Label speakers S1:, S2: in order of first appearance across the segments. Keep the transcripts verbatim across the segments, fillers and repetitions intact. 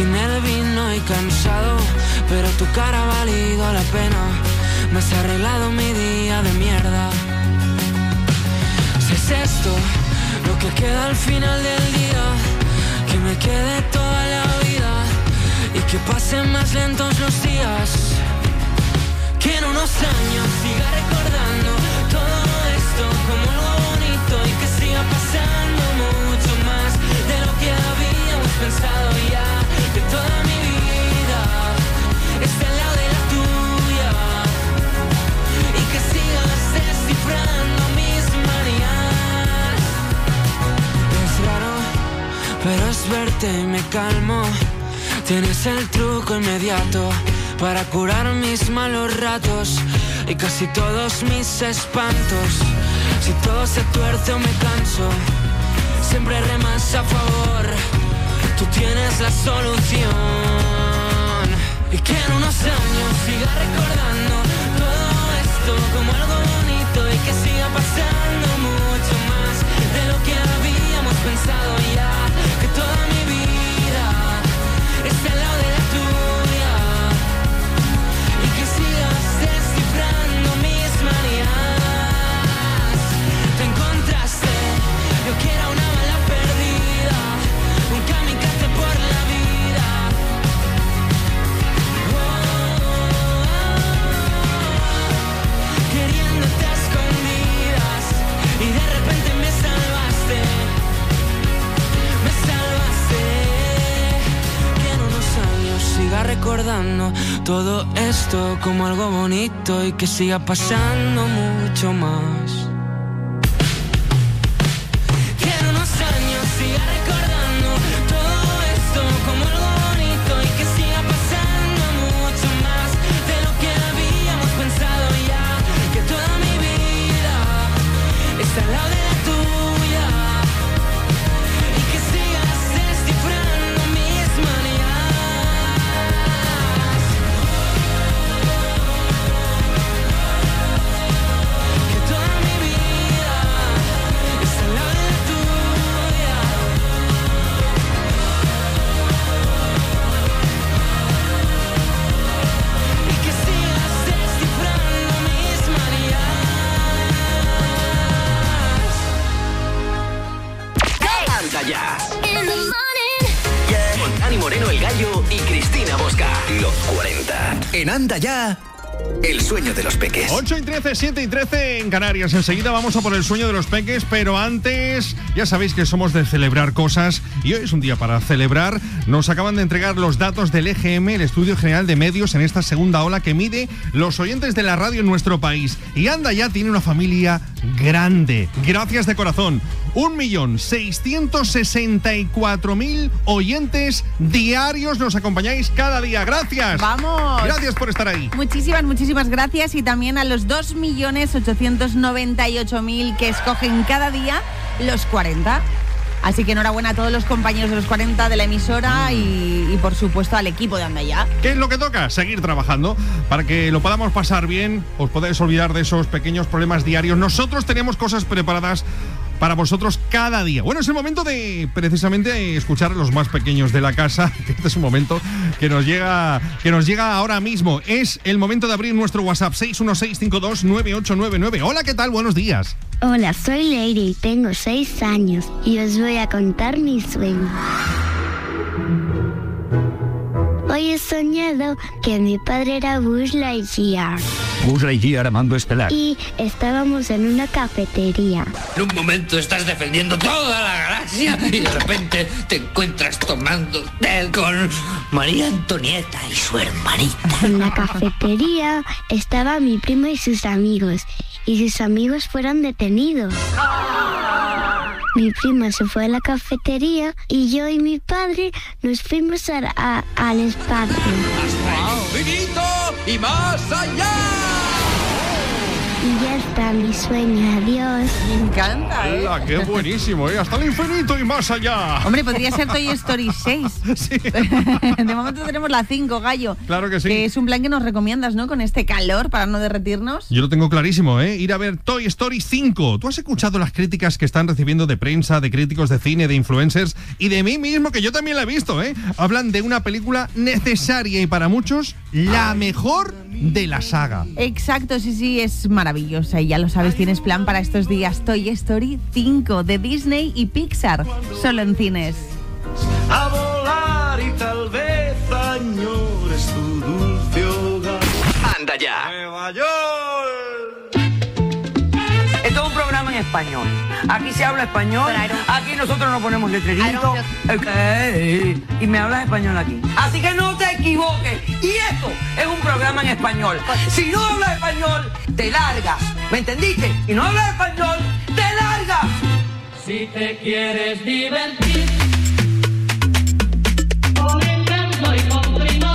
S1: sin el vino y cansado, pero tu cara ha valido la pena. Me has arreglado mi día de mierda. Si es esto lo que queda al final del día, que me quede toda la vida y que pasen más lentos los días. Que en unos años siga recordando todo esto como algo bonito y que siga pasando mucho más de lo que habíamos pensado ya. Que toda mi vida esté al lado de la tuya y que sigas descifrando mis manías. Es raro, pero es verte y me calmo. Tienes el truco inmediato para curar mis malos ratos y casi todos mis espantos. Si todo se tuerce o me canso, siempre remas a favor. Tú tienes la solución. Y que en unos años siga recordando todo esto como algo bonito y que siga pasando mucho más de lo que habíamos pensado ya. Que toda mi vida esté al lado de la tuya y que sigas descifrando mis manías. Te encontraste, yo que era una bala perdida, un kamikaze por la vida. Oh, oh, oh, queriéndote a escondidas y de repente me salvaste, me salvaste. Que en unos años siga recordando todo esto como algo bonito y que siga pasando mucho más. Que en unos años siga recordando todo esto como algo bonito y que siga pasando mucho más de lo que habíamos pensado ya. Que toda mi vida está al lado de la tuya y que sigas descifrando mis manías. Que toda mi vida está al lado de la tuya y que sigas descifrando mis manías.
S2: ¡Anda ya! Yeah. Con Dani Moreno, el Gallo y Cristina Bosca. Los cuarenta. En Anda ya, el sueño de los peques.
S3: ocho y trece, siete y trece en Canarias. Enseguida vamos a por el sueño de los peques, pero antes ya sabéis que somos de celebrar cosas y hoy es un día para celebrar. Nos acaban de entregar los datos del E G M, el Estudio General de Medios, en esta segunda ola que mide los oyentes de la radio en nuestro país. Y Anda ya tiene una familia grande. Gracias de corazón. Un millón seiscientos sesenta y cuatro mil oyentes diarios nos acompañáis cada día. Gracias.
S4: ¡Vamos!
S3: Gracias por estar ahí.
S4: Muchísimas, muchísimas gracias y también a los dos millones ochocientos noventa y ocho mil que escogen cada día los cuarenta. Así que enhorabuena a todos los compañeros de los cuarenta de la emisora y, y por supuesto al equipo de Anda Ya.
S3: ¿Qué es lo que toca? Seguir trabajando para que lo podamos pasar bien, os podáis olvidar de esos pequeños problemas diarios. Nosotros tenemos cosas preparadas para vosotros cada día. Bueno, es el momento de precisamente escuchar a los más pequeños de la casa, que este es un momento que nos llega que nos llega ahora mismo. Es el momento de abrir nuestro WhatsApp seis uno seis cinco dos nueve ocho nueve nueve. Hola, ¿qué tal? Buenos días.
S5: Hola, soy Leire y tengo seis años y os voy a contar mi sueño. Hoy he soñado que mi padre era Buzz Lightyear.
S6: Buzz Lightyear, amando estelar.
S5: Y estábamos en una cafetería.
S7: En un momento estás defendiendo toda la galaxia y de repente te encuentras tomando té con María Antonieta y su hermanita.
S5: En la cafetería estaba mi primo y sus amigos. Y sus amigos fueron detenidos. Mi prima se fue a la cafetería y yo y mi padre nos fuimos a, a, al espacio.
S7: ¡Hasta el infinito y más allá!
S5: Y ya hasta mi sueño, adiós.
S4: Me encanta, ¿eh?
S3: ¡Hala, qué buenísimo, eh! ¡Hasta el infinito y más allá!
S4: Hombre, podría ser Toy Story seis.
S3: Sí.
S4: De momento tenemos la cinco, Gallo.
S3: Claro que sí.
S4: Que es un plan que nos recomiendas, ¿no? Con este calor para no derretirnos.
S3: Yo lo tengo clarísimo, ¿eh? Ir a ver Toy Story cinco. ¿Tú has escuchado las críticas que están recibiendo de prensa, de críticos de cine, de influencers y de mí mismo, que yo también la he visto, ¿eh? Hablan de una película necesaria y para muchos la mejor de la saga.
S4: Exacto, sí, sí, es maravillosa. Y ya lo sabes, tienes plan para estos días. Toy Story cinco de Disney y Pixar, solo en cines.
S8: A volar y tal vez añores tu dulce hogar.
S2: Anda ya.
S8: Nueva York.
S9: Esto es un programa en español. Aquí se habla español. Aquí nosotros nos ponemos letreritos. Okay. Y me hablas español aquí. Así que no te equivoques. Y esto es un programa en español. Si no hablas español, te largas. ¿Me entendiste? Y no hablas español, te largas.
S1: Si te quieres divertir, con encanto y con primor,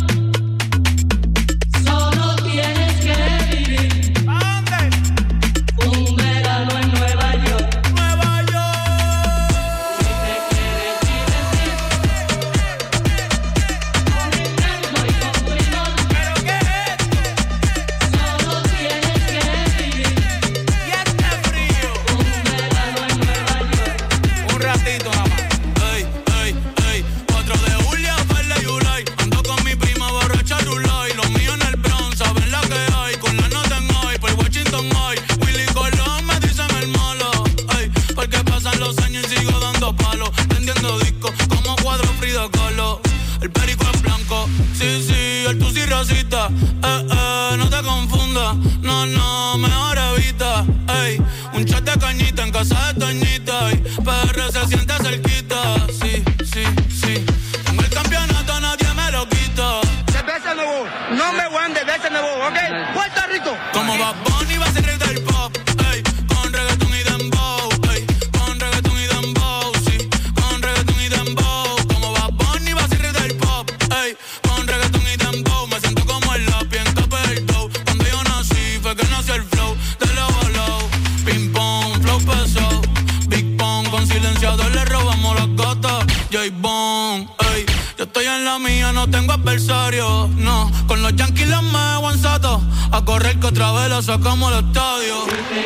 S1: solo tienes que vivir. ¿A dónde? Un verano en Nueva York. Nueva York. Si te quieres divertir, con encanto y con primor, ¿pero qué es esto? Solo tienes que vivir. Y este frío. Un verano en Nueva York.
S8: Un ratito nada más. Ey, ey, ey. cuatro de julio, Ferle Yulay. Ando con mi prima borracha Rulay. Los míos en el Bronx, saben la que hay. Con la nota en hoy, por Washington hoy. Willy Colón me dicen el malo. Ey, porque pasan los años y sigo dando palos. Vendiendo discos como cuadro Frida Kahlo. El perico es blanco, sí, sí, el tusi racista. Eh, eh, no te confundas, no, no, mejor evita. Ey, un chat de cañita en casa de Toñita. Ey, P R se siente cerquita, sí, sí, sí. Tengo el campeonato, nadie me lo quita.
S9: Cerveza nuevo, no me voy de cerveza nuevo, ¿ok? Puerto Rico.
S8: Como Bad Bunny va a ser rey del pop, ey, con reggaetón y dembow, ey, con reggaetón y dembow, sí, con reggaetón y dembow. Como Bad Bunny va a ser rey del pop, ey, con reggaetón y dembow. Me siento como el lápiz en Capel del Dow. Cuando yo nací fue que nació el flow de low a low. Ping pong, flow pesado, Big Pong, con silenciador le robamos las gatas. J-Bone, ey, yo estoy en la mía, no tengo adversario, no. Con los Yankees los me aguanzato, a correr que otra vez la sacamos al estadio.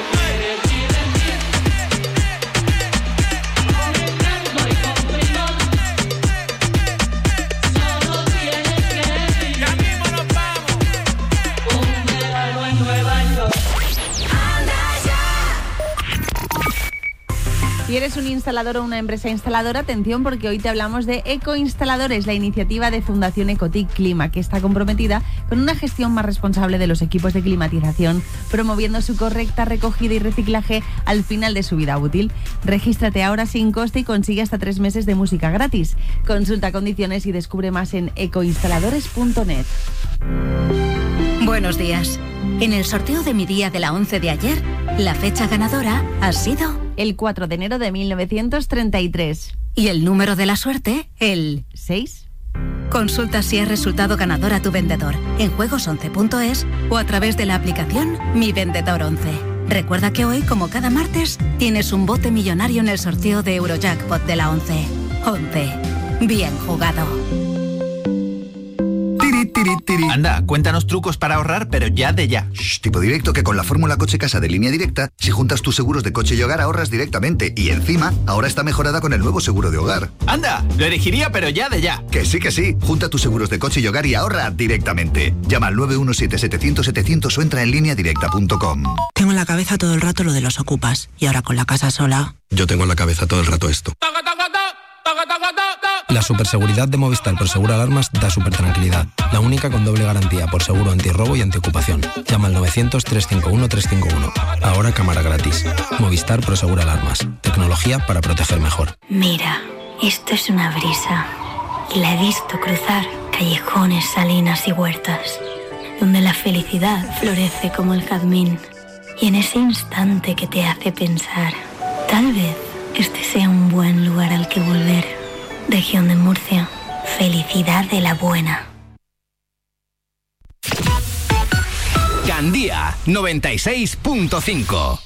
S1: Ya mismo nos vamos. Un verano en Nueva York.
S4: Si eres un instalador o una empresa instaladora, atención, porque hoy te hablamos de Ecoinstaladores, la iniciativa de Fundación Ecotic Clima, que está comprometida con una gestión más responsable de los equipos de climatización, promoviendo su correcta recogida y reciclaje al final de su vida útil. Regístrate ahora sin coste y consigue hasta tres meses de música gratis. Consulta condiciones y descubre más en ecoinstaladores punto net.
S10: Buenos días. En el sorteo de mi día de la once de ayer, la fecha ganadora ha sido
S4: el cuatro de enero de mil novecientos treinta y tres.
S10: Y el número de la suerte, el
S4: seis.
S10: Consulta si es resultado ganador a tu vendedor en juegos once punto es o a través de la aplicación Mi Vendedor once. Recuerda que hoy, como cada martes, tienes un bote millonario en el sorteo de Eurojackpot de la once. once. Bien jugado.
S11: Anda, cuéntanos trucos para ahorrar, pero ya de ya.
S12: Shh, tipo directo, que con la fórmula Coche Casa de Línea Directa, si juntas tus seguros de coche y hogar, ahorras directamente. Y encima, ahora está mejorada con el nuevo seguro de hogar.
S11: Anda, lo elegiría, pero ya de ya.
S12: Que sí, que sí. Junta tus seguros de coche y hogar y ahorra directamente. Llama al nueve uno siete, setecientos, setecientos o entra en línea directa punto com.
S13: Tengo en la cabeza todo el rato lo de los ocupas. Y ahora con la casa sola...
S14: Yo tengo en la cabeza todo el rato esto. La superseguridad de Movistar por Seguro Alarmas da super tranquilidad. La única con doble garantía por seguro antirrobo y antiocupación. Llama al novecientos, trescientos cincuenta y uno, trescientos cincuenta y uno. Ahora cámara gratis. Movistar por Seguro Alarmas. Tecnología para proteger mejor.
S15: Mira, esto es una brisa. Y la he visto cruzar callejones, salinas y huertas, donde la felicidad florece como el jazmín. Y en ese instante que te hace pensar, tal vez este sea un buen lugar al que volver. Región de Murcia. Felicidad de la buena.
S2: Candie. Gandía, noventa y seis punto cinco.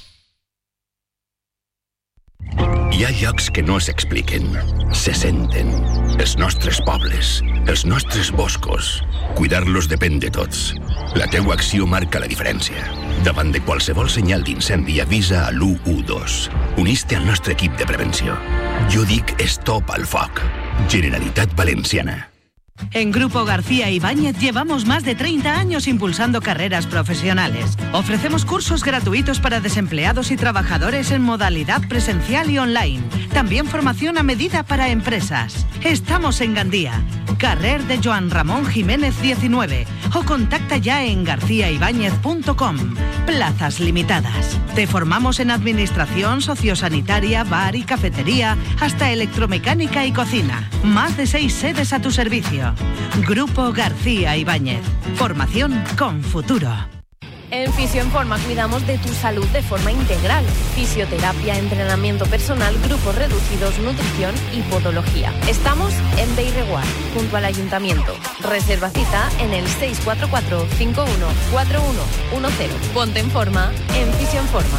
S16: Hi ha llocs que no s'expliquen, se senten. Els nostres pobles, els nostres boscos. Cuidar-los depèn de tots. La teua acció marca la diferència. Davant de qualsevol senyal d'incendi, avisa a l'u u dos. Unís-te al nostre equip de prevenció. Jo dic stop al foc. Generalitat Valenciana.
S17: En Grupo García Ibáñez llevamos más de treinta años impulsando carreras profesionales. Ofrecemos cursos gratuitos para desempleados y trabajadores en modalidad presencial y online. También formación a medida para empresas. Estamos en Gandía, carrer de Joan Ramón Jiménez diecinueve, o contacta ya en garcía ibáñez punto com. Plazas limitadas. Te formamos en administración, sociosanitaria, bar y cafetería, hasta electromecánica y cocina. Más de seis sedes a tu servicio. Grupo García Ibáñez. Formación con futuro.
S18: En Fisio en Forma cuidamos de tu salud de forma integral. Fisioterapia, entrenamiento personal, grupos reducidos, nutrición y podología. Estamos en Beireguar, junto al Ayuntamiento. Reserva cita en el seis cuatro cuatro, cinco uno cuatro uno uno cero. Ponte en forma en Fisio en Forma.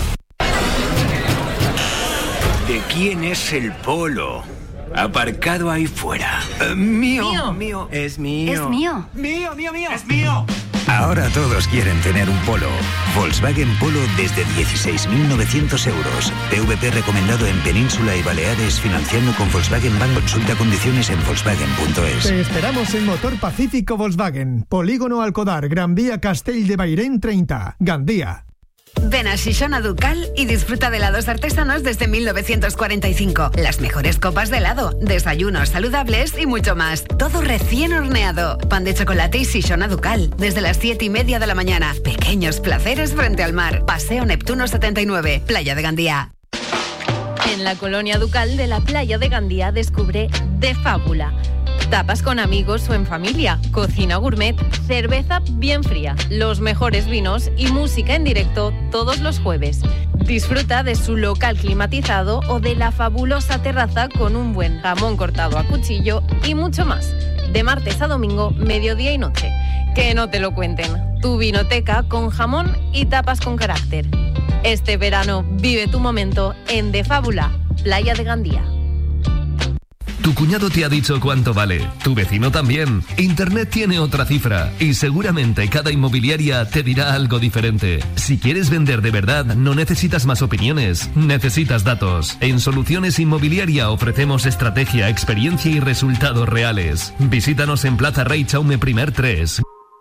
S19: ¿De quién es el polo? Aparcado ahí fuera. Uh, mío,
S18: mío.
S19: Mío. Es mío.
S18: Es mío.
S19: Mío, mío, mío. Es mío. Ahora todos quieren tener un Polo. Volkswagen Polo desde dieciséis mil novecientos euros. P V P recomendado en Península y Baleares, financiando con Volkswagen Bank. Consulta condiciones en volkswagen punto es.
S20: Te esperamos en Motor Pacífico Volkswagen, Polígono Alcodar, Gran Vía Castell de Bairén treinta, Gandía.
S21: Ven a Xixona Ducal y disfruta de helados artesanos desde mil novecientos cuarenta y cinco. Las mejores copas de helado, desayunos saludables y mucho más. Todo recién horneado. Pan de chocolate y Xixona Ducal. Desde las siete y media de la mañana. Pequeños placeres frente al mar. Paseo Neptuno setenta y nueve, Playa de Gandía.
S18: En la colonia Ducal de la Playa de Gandía descubre De Fábula. Tapas con amigos o en familia, cocina gourmet, cerveza bien fría, los mejores vinos y música en directo todos los jueves. Disfruta de su local climatizado o de la fabulosa terraza con un buen jamón cortado a cuchillo y mucho más. De martes a domingo, mediodía y noche. Que no te lo cuenten. Tu vinoteca con jamón y tapas con carácter. Este verano vive tu momento en De Fábula, Playa de Gandía.
S22: Tu cuñado te ha dicho cuánto vale, tu vecino también. Internet tiene otra cifra y seguramente cada inmobiliaria te dirá algo diferente. Si quieres vender de verdad, no necesitas más opiniones, necesitas datos. En Soluciones Inmobiliaria ofrecemos estrategia, experiencia y resultados reales. Visítanos en Plaza Rey Chaume Primer tres.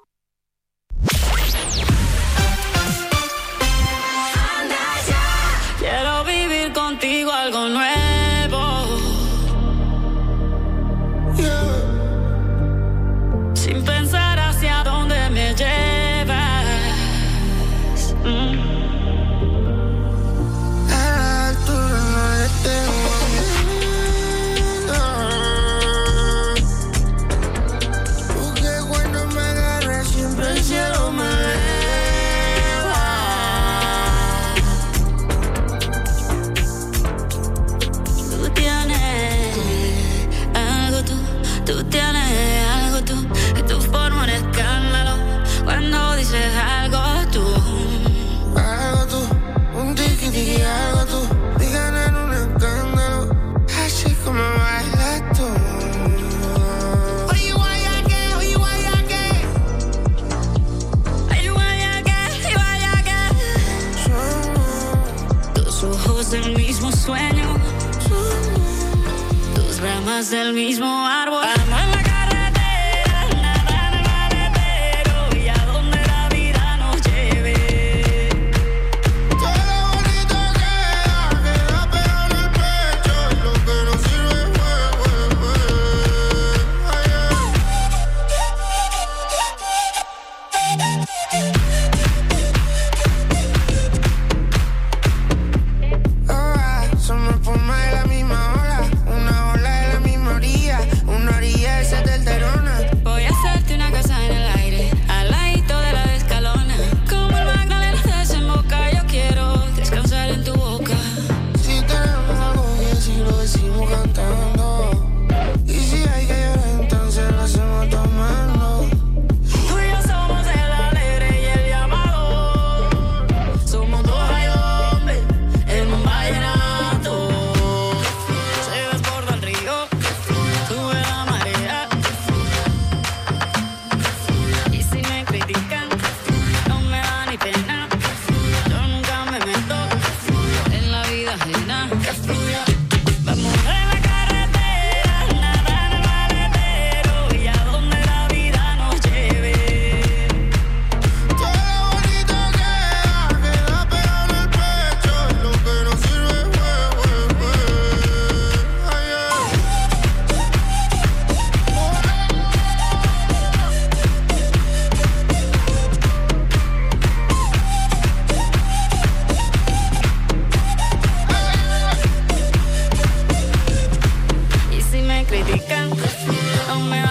S1: Quiero vivir contigo algo nuevo. Sin pensar hacia dónde me llevas. Mm. A la altura no le tengo miedo. Porque cuando me agarras siempre el cielo me eleva. Tú tienes algo, tú, tú tienes algo, tú. Tu forma un escándalo cuando dices algo tú. Algo tú, un tiki tiki, algo tú. Digan en un escándalo, así como bailas tú. Oye, guayaque, oye, guayaque. Oye, guayaque, guayaque. Tus ojos del mismo sueño, tus ramas del mismo árbol. Amo en la una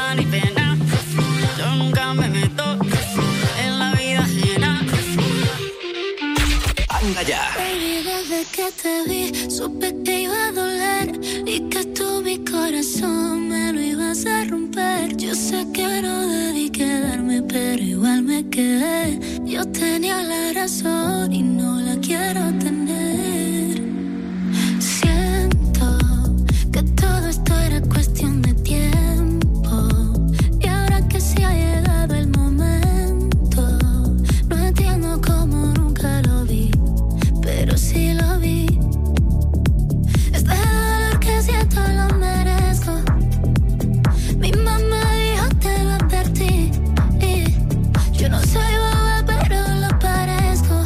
S6: culpa ni pena. Yo nunca me meto en la vida ajena.
S2: Anda ya.
S7: Baby, desde que te vi, supe que iba a doler y que tú mi corazón me lo ibas a romper. Yo sé que no debí quedarme, pero igual me quedé. Yo tenía la razón y no la quiero tener. Siento que todo esto era cuestión de tiempo. Y ahora que se ha llegado el momento, no entiendo cómo nunca lo vi, pero sí lo vi. Este dolor que siento lo merezco. Mi mamá dijo te lo advertí. Y yo no soy boba, pero lo parezco.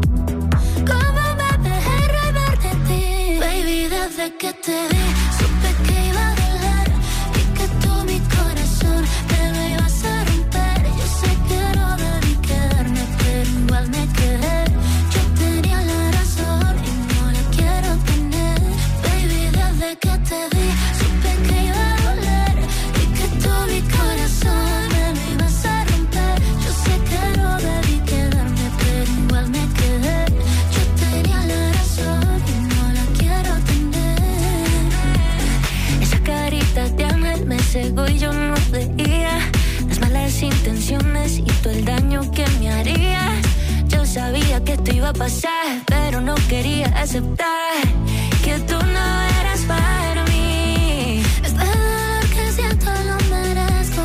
S7: ¿Cómo me dejé robar de ti? Baby, desde que te vi, supe que iba a doler y que tú mi corazón me lo ibas a romper. Yo sé que no debí quedarme, pero igual me quedé. Yo tenía la razón y no la quiero tener. Baby, desde que te vi, supe que iba a doler y que tú mi corazón me lo ibas a romper. Yo sé que no debí quedarme, pero igual me quedé. Yo tenía la razón y no la quiero tener. Esa carita de ángel me cegó y yo no veía las malas intenciones y todo el daño que me harías. Yo sabía que esto iba a pasar, pero no quería aceptar que tú no eras para mí. Este dolor que siento lo merezco.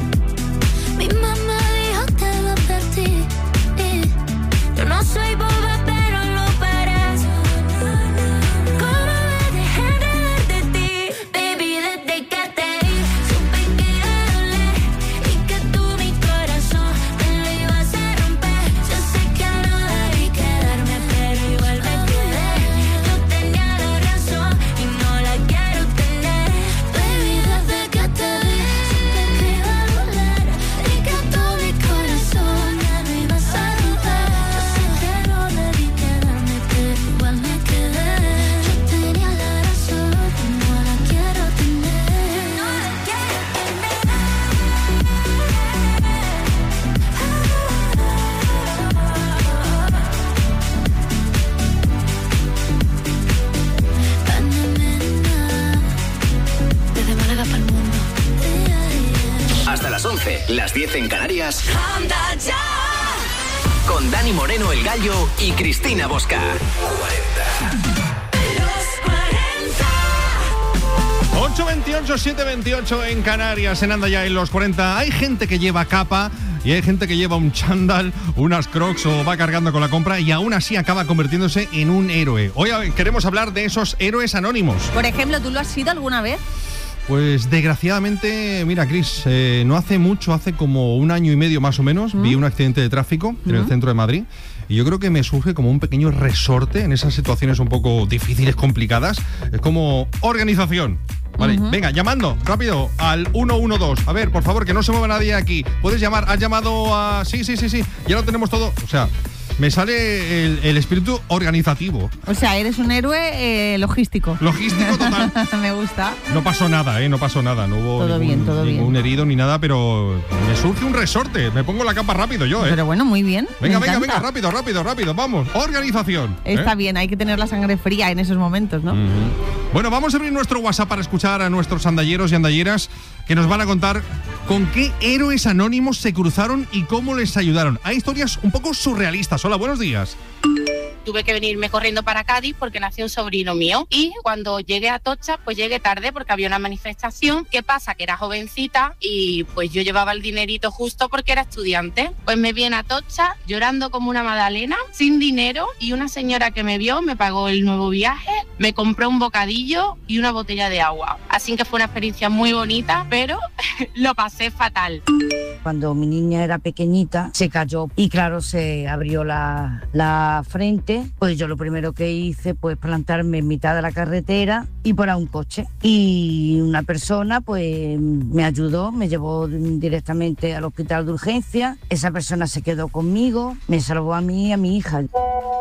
S7: Mi mamá dijo te lo advertí. Y yo no soy boba, pero lo parezco. ¿Cómo me dejé enredar de ti? Baby, desde que te vi, supe que iba a doler y que tú mi corazón me lo ibas a romper. Yo sé que no debí quedarme, pero igual me quedé. Yo tenía la razón y no la quiero tener. Baby, desde que te vi, supe que iba a doler y que tú mi corazón me lo ibas a romper. Yo sé que no debí quedarme, pero igual me quedé. Yo tenía la razón y no la quiero tener. No la quiero desde Málaga para el mundo.
S2: Hasta las once, las diez en Canarias.
S7: Anda ya.
S2: Con Dani Moreno, el Gallo, y Cristina Bosca.
S3: ocho veintiocho, siete veintiocho en Canarias, en Anda ya en los cuarenta. Hay gente que lleva capa y hay gente que lleva un chándal, unas crocs o va cargando con la compra y aún así acaba convirtiéndose en un héroe. Hoy queremos hablar de esos héroes anónimos.
S4: Por ejemplo, ¿tú lo has sido alguna vez?
S3: Pues desgraciadamente, mira, Cris, eh, no hace mucho, hace como un año y medio más o menos, ¿Mm? vi un accidente de tráfico en el centro de Madrid y yo creo que me surge como un pequeño resorte en esas situaciones un poco difíciles, complicadas. Es como organización. Vale, uh-huh. Venga, llamando rápido al uno uno dos. A ver, por favor, que no se mueva nadie aquí. Puedes llamar, has llamado a... Sí, sí, sí, sí, ya lo tenemos todo. O sea, me sale el, el espíritu organizativo.
S4: O sea, eres un héroe eh, logístico.
S3: Logístico total.
S4: Me gusta.
S3: No pasó nada, ¿eh? No pasó nada. No hubo
S4: todo
S3: ningún,
S4: bien, todo
S3: ningún
S4: bien.
S3: herido ni nada, pero me surge un resorte. Me pongo la capa rápido yo, ¿eh?
S4: Pero bueno, muy bien.
S3: Venga, venga, venga, rápido, rápido, rápido. Vamos, organización.
S4: Está
S3: ¿eh?
S4: bien, hay que tener la sangre fría en esos momentos, ¿no?
S3: Uh-huh. Bueno, vamos a abrir nuestro WhatsApp para escuchar a nuestros andalleros y andalleras que nos van a contar con qué héroes anónimos se cruzaron y cómo les ayudaron. Hay historias un poco surrealistas. Hola, buenos días.
S23: Tuve que venirme corriendo para Cádiz porque nació un sobrino mío y cuando llegué a Atocha pues llegué tarde porque había una manifestación. ¿Qué pasa? Que era jovencita y pues yo llevaba el dinerito justo porque era estudiante. Pues me vi en Atocha llorando como una magdalena, sin dinero, y una señora que me vio me pagó el nuevo viaje, me compró un bocadillo y una botella de agua. Así que fue una experiencia muy bonita, pero lo pasé fatal.
S24: Cuando mi niña era pequeñita se cayó y claro, se abrió la, la frente. Pues yo lo primero que hice pues plantarme en mitad de la carretera y por a un coche. Y una persona pues me ayudó, me llevó directamente al hospital de urgencia. Esa persona se quedó conmigo, me salvó a mí y a mi hija.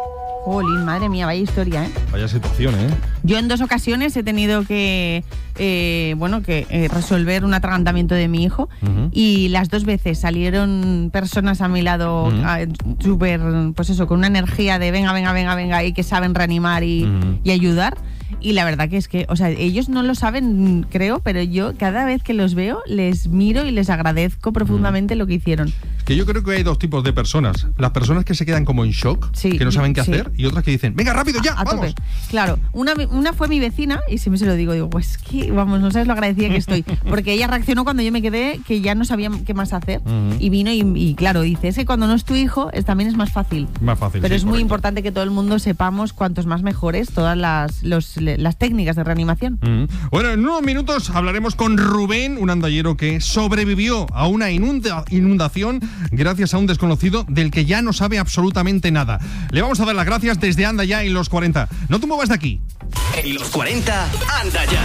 S4: Jolín, madre mía, vaya historia, ¿eh?
S3: Vaya situación, ¿eh?
S4: Yo en dos ocasiones he tenido que, eh, bueno, que eh, resolver un atragantamiento de mi hijo uh-huh. y las dos veces salieron personas a mi lado uh-huh. súper, pues eso, con una energía de venga, venga, venga, venga, y que saben reanimar y, uh-huh. y ayudar. Y la verdad que es que, o sea, ellos no lo saben, creo, pero yo cada vez que los veo les miro y les agradezco profundamente mm. lo que hicieron.
S3: Que yo creo que hay dos tipos de personas. Las personas que se quedan como en shock, sí, que no saben qué sí. hacer, y otras que dicen, venga, rápido, ya,
S4: a, a
S3: vamos.
S4: Tope. Claro, una, una fue mi vecina, y siempre se lo digo, digo, pues que, vamos, no sabes lo agradecida que estoy. Porque ella reaccionó cuando yo me quedé, que ya no sabía qué más hacer, mm. y vino y, y claro, dice, es que cuando no es tu hijo, es, también es más fácil.
S3: Más fácil,
S4: Pero
S3: sí,
S4: es muy
S3: correcto.
S4: importante que todo el mundo sepamos, cuantos más mejores, todas las, los, las técnicas de reanimación.
S3: Mm. Bueno, en unos minutos hablaremos con Rubén, un andallero que sobrevivió a una inunda- inundación gracias a un desconocido del que ya no sabe absolutamente nada. Le vamos a dar las gracias desde Anda Ya en los cuarenta. No te muevas de aquí.
S2: En los cuarenta, Anda Ya.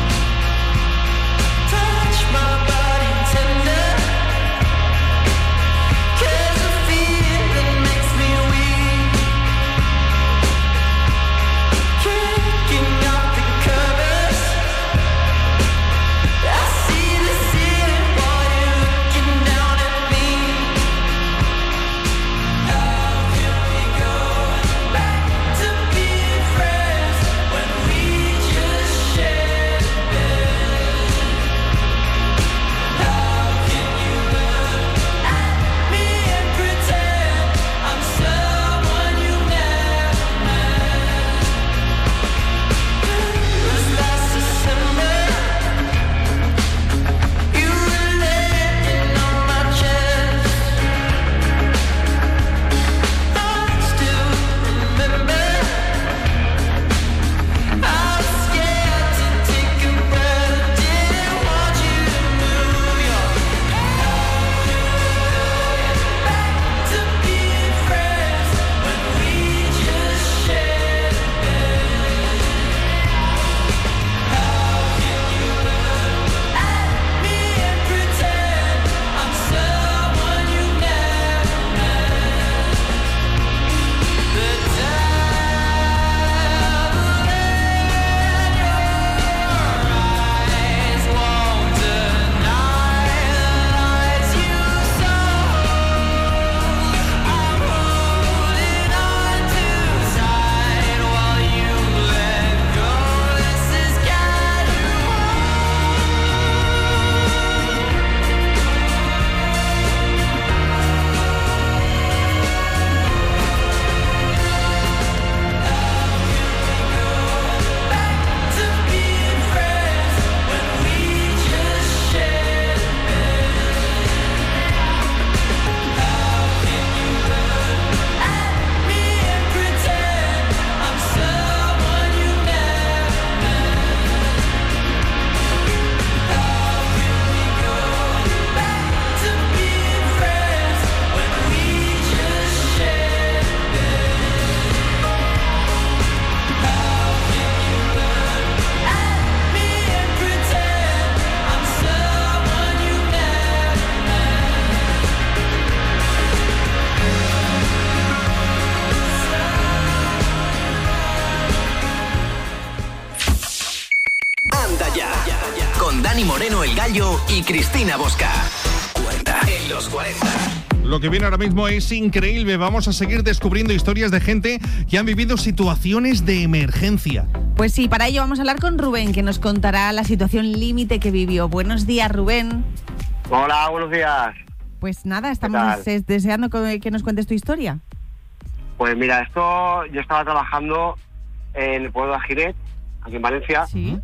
S2: Dani Moreno, El Gallo y Cristina Bosca. cuarenta en los cuarenta.
S3: Lo que viene ahora mismo es increíble. Vamos a seguir descubriendo historias de gente que han vivido situaciones de emergencia.
S4: Pues sí, para ello vamos a hablar con Rubén, que nos contará la situación límite que vivió. Buenos días, Rubén.
S5: Hola, buenos días.
S4: Pues nada, estamos des- deseando que nos cuentes tu historia.
S5: Pues mira, esto yo estaba trabajando en el pueblo de Agiret, aquí en Valencia.
S4: Sí.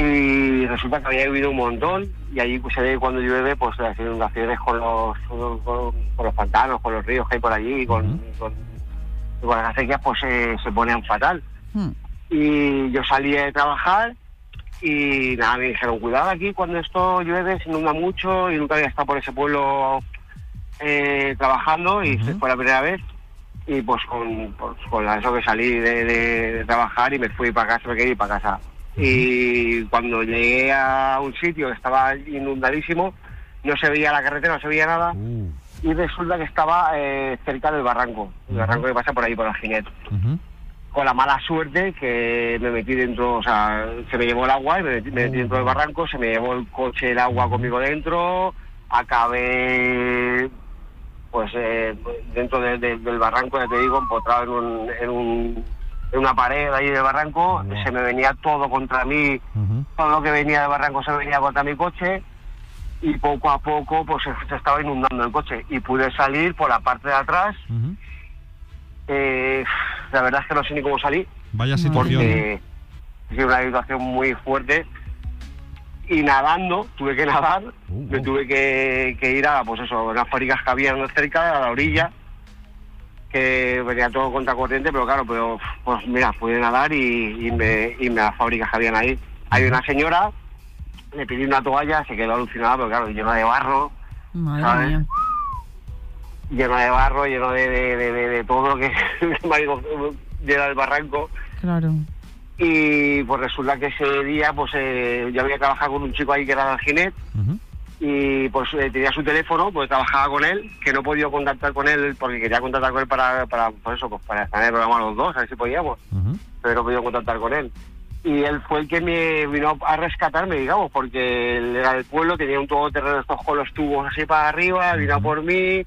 S5: Y resulta que había llovido un montón y allí pues, se ve cuando llueve pues las inundaciones con los con, con los pantanos, con los ríos que hay por allí y con, uh-huh. con, con las acequias pues eh, se ponen fatal. Uh-huh. Y yo salí de trabajar y nada, me dijeron, cuidado aquí cuando esto llueve, se inunda mucho, y nunca había estado por ese pueblo eh, trabajando y uh-huh. fue la primera vez. Y pues con, pues, con eso que salí de, de, de trabajar y me fui para casa, me quería ir para casa. Y cuando llegué a un sitio que estaba inundadísimo, no se veía la carretera, no se veía nada, uh. y resulta que estaba eh, cerca del barranco, el barranco que pasa por ahí, por el Ginet. Uh-huh. con la mala suerte que me metí dentro, o sea, se me llevó el agua y me metí, me metí dentro del barranco, se me llevó el coche el agua conmigo dentro, acabé pues eh, dentro de, de, del barranco, ya te digo, empotrado en, un, en, un, en una pared ahí del barranco, wow. Se me venía todo contra mí, uh-huh. Todo lo que venía del barranco se venía contra mi coche y poco a poco pues se, se estaba inundando el coche y pude salir por la parte de atrás. Uh-huh. eh, la verdad es que no sé ni cómo salí.
S3: Vaya situación.
S5: Porque es una situación muy fuerte. Y nadando, tuve que nadar, uh, me uh. tuve que, que ir a, pues eso, unas fábricas que había cerca, a la orilla, que venía todo contracorriente, pero claro, pero pues mira, pude nadar y, y me y me a las fábricas que habían ahí. Hay una señora, le pedí una toalla, se quedó alucinada, pero claro, lleno de barro,
S4: Madre
S5: ¿sabes?
S4: mía.
S5: Lleno de barro, lleno de, de, de, de, de todo lo que llena el barranco.
S4: Claro.
S5: Y pues resulta que ese día pues eh, yo había trabajado con un chico ahí que era de Alginet, uh-huh. Y pues eh, tenía su teléfono, pues trabajaba con él, que no he podido contactar con él porque quería contactar con él para, para pues eso, pues para estar en el programa los dos, a ver si podíamos, uh-huh. Pero no he podido contactar con él. Y él fue el que me vino a rescatarme, digamos, porque él era del pueblo, tenía un todoterreno estos con los tubos así para arriba, uh-huh. Vino a por mí,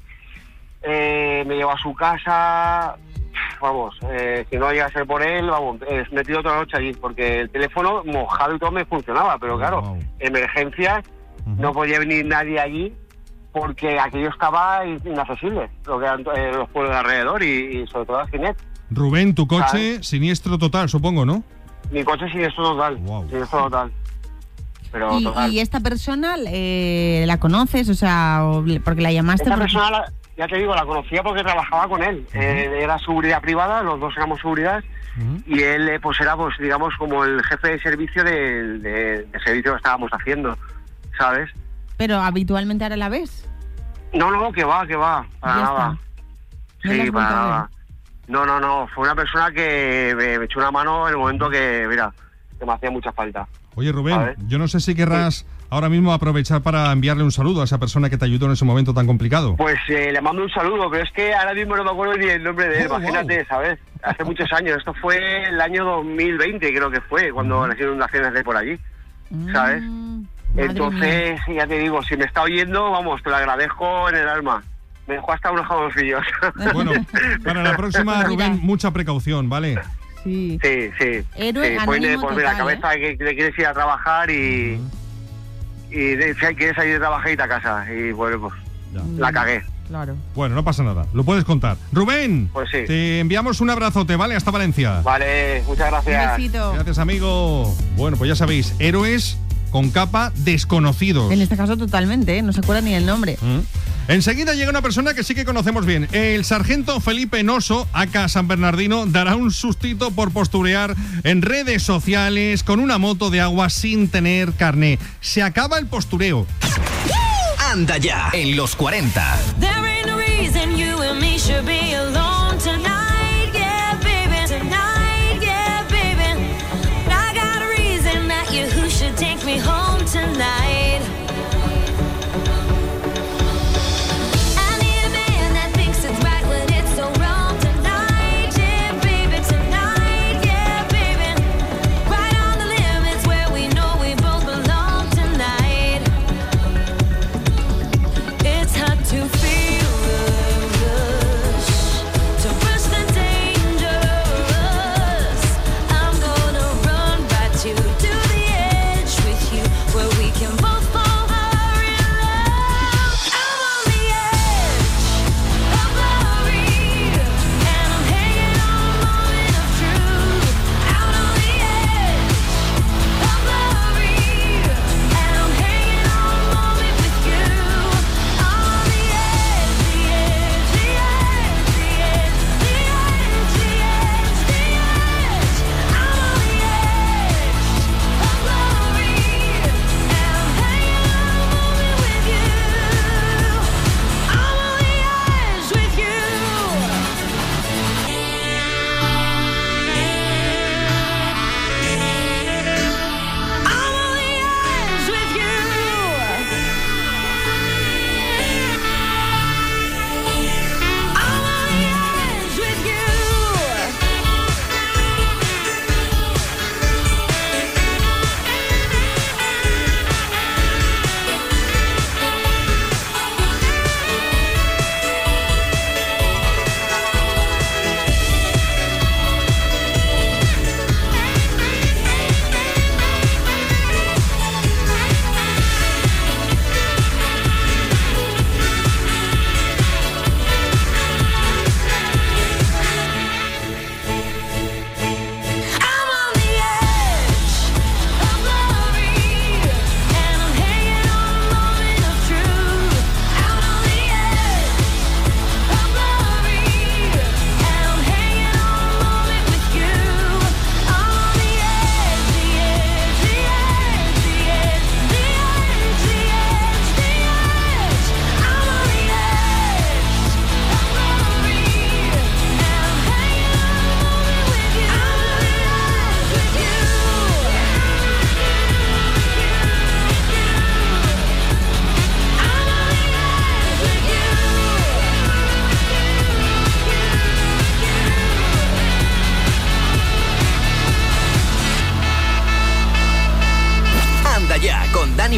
S5: eh, me llevó a su casa. Vamos, eh, si no llega a ser por él, vamos, eh, me tiró toda la noche allí, porque el teléfono mojado y todo me funcionaba, pero claro, wow. Emergencias, uh-huh. No podía venir nadie allí, porque aquello estaba inaccesible, lo que eran eh, los pueblos de alrededor y, y sobre todo Alginet.
S3: Rubén, tu coche,
S5: ¿sabes?
S3: Siniestro total, supongo, ¿no?
S5: Mi coche siniestro total, wow. Siniestro total. Pero
S4: ¿Y,
S5: total.
S4: ¿Y esta persona eh, la conoces? O sea, o, porque la llamaste...
S5: Esta
S4: porque...
S5: persona... La... Ya te digo, la conocía porque trabajaba con él. Uh-huh. Eh, era seguridad privada, los dos éramos seguridad, uh-huh. Y él eh, pues era, pues digamos, como el jefe de servicio de, de, de servicio que estábamos haciendo, ¿sabes?
S4: Pero habitualmente ahora la ves.
S5: No, no, que va, que va, para
S4: ya
S5: nada.
S4: ¿No
S5: sí, para nada. No, no, no, fue una persona que me, me echó una mano en el momento que, mira, que me hacía mucha falta.
S3: Oye, Rubén, yo no sé si querrás... Sí. Ahora mismo aprovechar para enviarle un saludo a esa persona que te ayudó en ese momento tan complicado.
S5: Pues eh, le mando un saludo, pero es que ahora mismo no me acuerdo ni el nombre de él, oh, imagínate, wow. ¿Sabes? Hace muchos años, esto fue el año dos mil veinte creo que fue, cuando las inundaciones de por allí, ¿sabes? Mm, Entonces, mía. Ya te digo, si me está oyendo, vamos, te lo agradezco en el alma. Me dejó hasta unos jamoncillos.
S3: Bueno, para la próxima, Rubén, mucha precaución, ¿vale?
S4: Sí,
S5: sí. sí.
S4: Héroe
S5: sí, pone pues, total, la cabeza ¿eh? que te quieres ir a trabajar y... Uh-huh. Y de, si quieres salir de trabajar y a casa. Y bueno, pues ya. La cagué.
S4: Claro.
S3: Bueno, no pasa nada. Lo puedes contar. Rubén,
S5: pues sí.
S3: Te enviamos un abrazote, ¿vale? Hasta Valencia.
S5: Vale, muchas gracias.
S4: Un besito.
S3: Gracias, amigo. Bueno, pues ya sabéis, héroes con capa desconocidos.
S4: En este caso totalmente, ¿eh? No se acuerda ni el nombre.
S3: ¿Mm? Enseguida llega una persona que sí que conocemos bien. El sargento Felipe Noso, acá San Bernardino, dará un sustito por posturear en redes sociales con una moto de agua sin tener carné. Se acaba el postureo.
S2: Anda ya, en los cuarenta.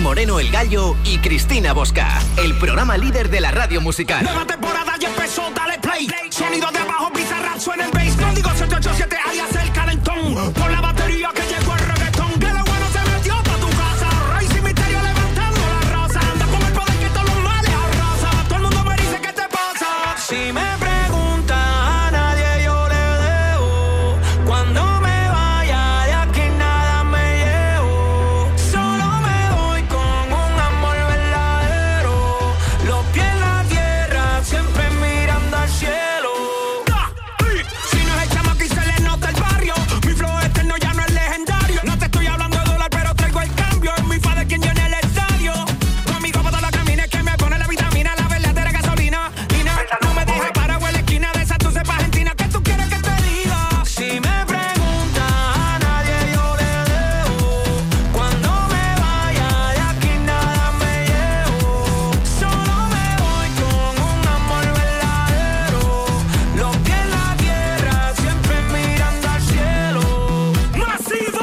S2: Moreno el Gallo y Cristina Bosca. El programa líder de la radio musical.
S1: Nueva temporada ya empezó, dale play. Sonido de abajo, Bizarrap suena el bass. Código siete ocho siete alias el calentón. Por la batería que llegó el reggaetón. Que lo bueno se metió pa' tu casa. Rey sin misterio levantando la raza. Anda con el poder que todos los males arrasa. Todo el mundo me dice ¿qué te pasa? Si me preguntas a nadie yo le debo. Cuando me vaya de aquí nada me llevo. Solo me voy con un amor verdadero. Los pies en la tierra, siempre mirando al cielo. Si no es el chamaco y se le nota el barrio. Mi flow eterno ya no es legendario. No te estoy hablando de dólar, pero traigo el cambio. Es mi fa de quien llena el estadio. Conmigo para la camina que me pone la vitamina, la verdadera gasolina. Y no, no me dejes parado en la esquina de esa tu cepa argentina. ¿Qué tú quieres que te diga? Si me preguntas a nadie yo le debo. Cuando me vaya de aquí nada me llevo. Solo me voy con un amor verdadero. Los pies en la tierra, siempre mirando al cielo. ¡Masivo!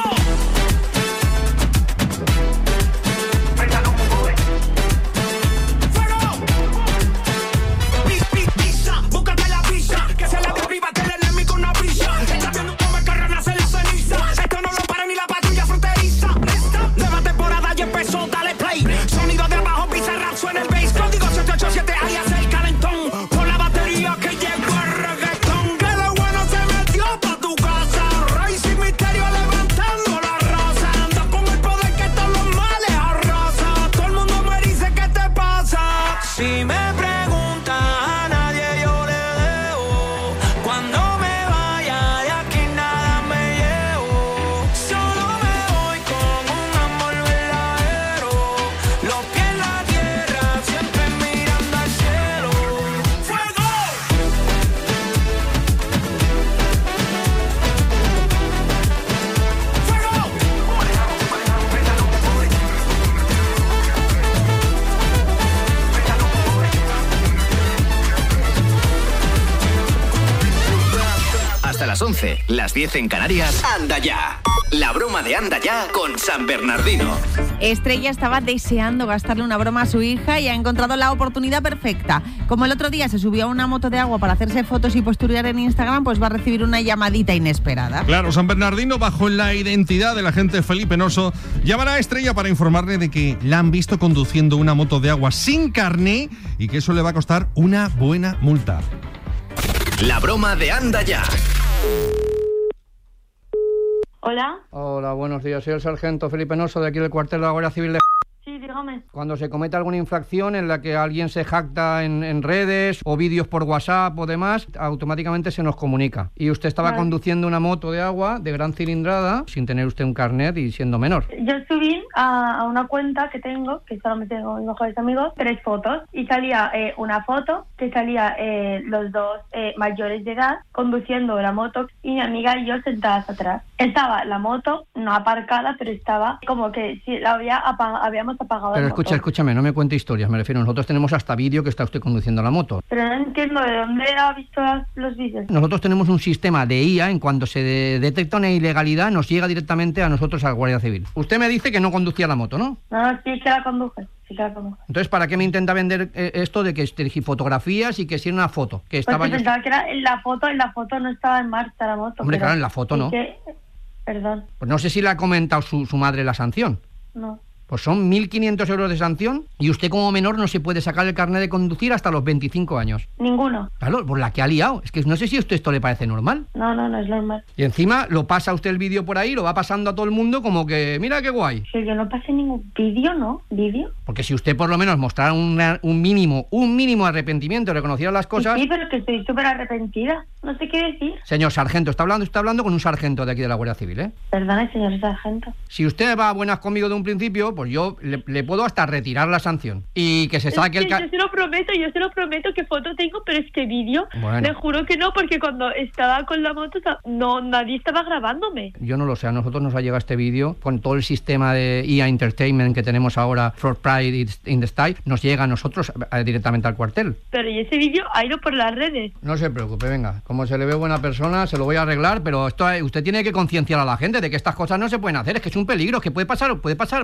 S1: ¡Fuego! Pis, pis, pisa, búscate la visa. Que se la de arriba, que el enemigo no avisa. Está viendo cómo el carro nace la ceniza. Esto no lo para ni la patrulla fronteriza. Nueva temporada ya empezó, dale play. Sonido de abajo, Bizarrap suena el bass. Código siete ocho siete alias el calentón. Por la batería que llegó el reggaetón. Que lo bueno se metió pa' tu casa. Rey sin misterio levantando la raza. Anda con el poder que todos los males arrasa. Todo el mundo me dice ¿qué te pasa? Si me preguntas a nadie yo le debo. Cuando me vaya de aquí nada me llevo. Solo me voy con un amor verdadero. Los pies en la tierra, siempre mirando al cielo. ¡Fuego!
S2: Hasta las once, las diez en Canarias. Anda ya. La broma de Anda ya con San Bernardino.
S4: Estrella estaba deseando gastarle una broma a su hija y ha encontrado la oportunidad perfecta. Como el otro día se subió a una moto de agua para hacerse fotos y posturear en Instagram, pues va a recibir una llamadita inesperada.
S3: Claro, San Bernardino, bajo la identidad del agente Felipe Noso, llamará a Estrella para informarle de que la han visto conduciendo una moto de agua sin carné y que eso le va a costar una buena multa.
S2: La broma de Anda ya.
S8: Hola.
S9: Hola, buenos días. Soy el sargento Felipe Noso de aquí del cuartel de la Guardia Civil de...
S8: Sí, dígame.
S9: Cuando se comete alguna infracción en la que alguien se jacta en, en redes o vídeos por WhatsApp o demás, automáticamente se nos comunica. Y usted estaba
S8: Vale.
S9: conduciendo una moto de agua de gran cilindrada sin tener usted un carnet y siendo menor.
S8: Yo subí a, a una cuenta que tengo, que solamente tengo mis mejores amigos, tres fotos. Y salía eh, una foto que salía eh, los dos eh, mayores de edad conduciendo la moto y mi amiga y yo sentadas atrás. Estaba la moto, no aparcada, pero estaba como que si la había apa- habíamos apagado
S9: Pero
S8: el
S9: escucha,
S8: motor.
S9: escúchame, no me cuente historias, me refiero. Nosotros tenemos hasta vídeo que está usted conduciendo la moto.
S8: Pero no entiendo de dónde ha visto las- los vídeos.
S9: Nosotros tenemos un sistema de I A, en cuanto se de- detecta una ilegalidad, nos llega directamente a nosotros, a la Guardia Civil. Usted me dice que no conducía la moto, ¿no?
S8: No, no, sí que la conduje. Sí que la conduje.
S9: Entonces, ¿para qué me intenta vender eh, esto de que te fotografías y que si era una foto? Que estaba
S8: Porque
S9: yo...
S8: pensaba que era en la foto, en la foto no estaba en marcha la moto.
S9: Hombre,
S8: pero
S9: claro, en la foto
S8: sí
S9: no.
S8: que- Perdón,
S9: Pues no sé si le ha comentado su, su madre la sanción.
S8: no.
S9: Pues son mil quinientos euros de sanción y usted como menor no se puede sacar el carnet de conducir hasta los veinticinco años.
S8: Ninguno.
S9: Claro, por la que ha liado. Es que no sé si a usted esto le parece normal.
S8: No, no, no es normal.
S9: Y encima lo pasa usted el vídeo por ahí, lo va pasando a todo el mundo como que, mira qué guay.
S8: Que yo no pasé ningún vídeo, ¿no? ¿Vídeo?
S9: Porque si usted por lo menos mostrara una- un mínimo, un mínimo arrepentimiento, reconociera las cosas...
S8: Sí, pero que estoy súper arrepentida. No sé qué decir.
S9: Señor sargento, está hablando, está hablando con un sargento de aquí de la Guardia Civil, ¿eh?
S8: Perdone, señor sargento.
S9: Si usted va a buenas conmigo de un principio, pues yo le, le puedo hasta retirar la sanción. Y que se saque
S8: Es
S9: el...
S8: que
S9: ca-
S8: yo se lo prometo, yo se lo prometo que foto tengo, pero es que vídeo,
S9: Bueno.
S8: le juro que no, porque cuando estaba con la moto, no, nadie estaba grabándome.
S9: Yo no lo sé, a nosotros nos ha llegado este vídeo con todo el sistema de I A Entertainment que tenemos ahora, For Pride in the Sky, nos llega a nosotros eh, directamente al cuartel.
S8: Pero y ese vídeo ha ido por las redes.
S9: No se preocupe, venga, como se le ve buena persona, se lo voy a arreglar, pero esto eh, usted tiene que concienciar a la gente de que estas cosas no se pueden hacer, es que es un peligro, es que puede pasar, puede pasar, puede haber un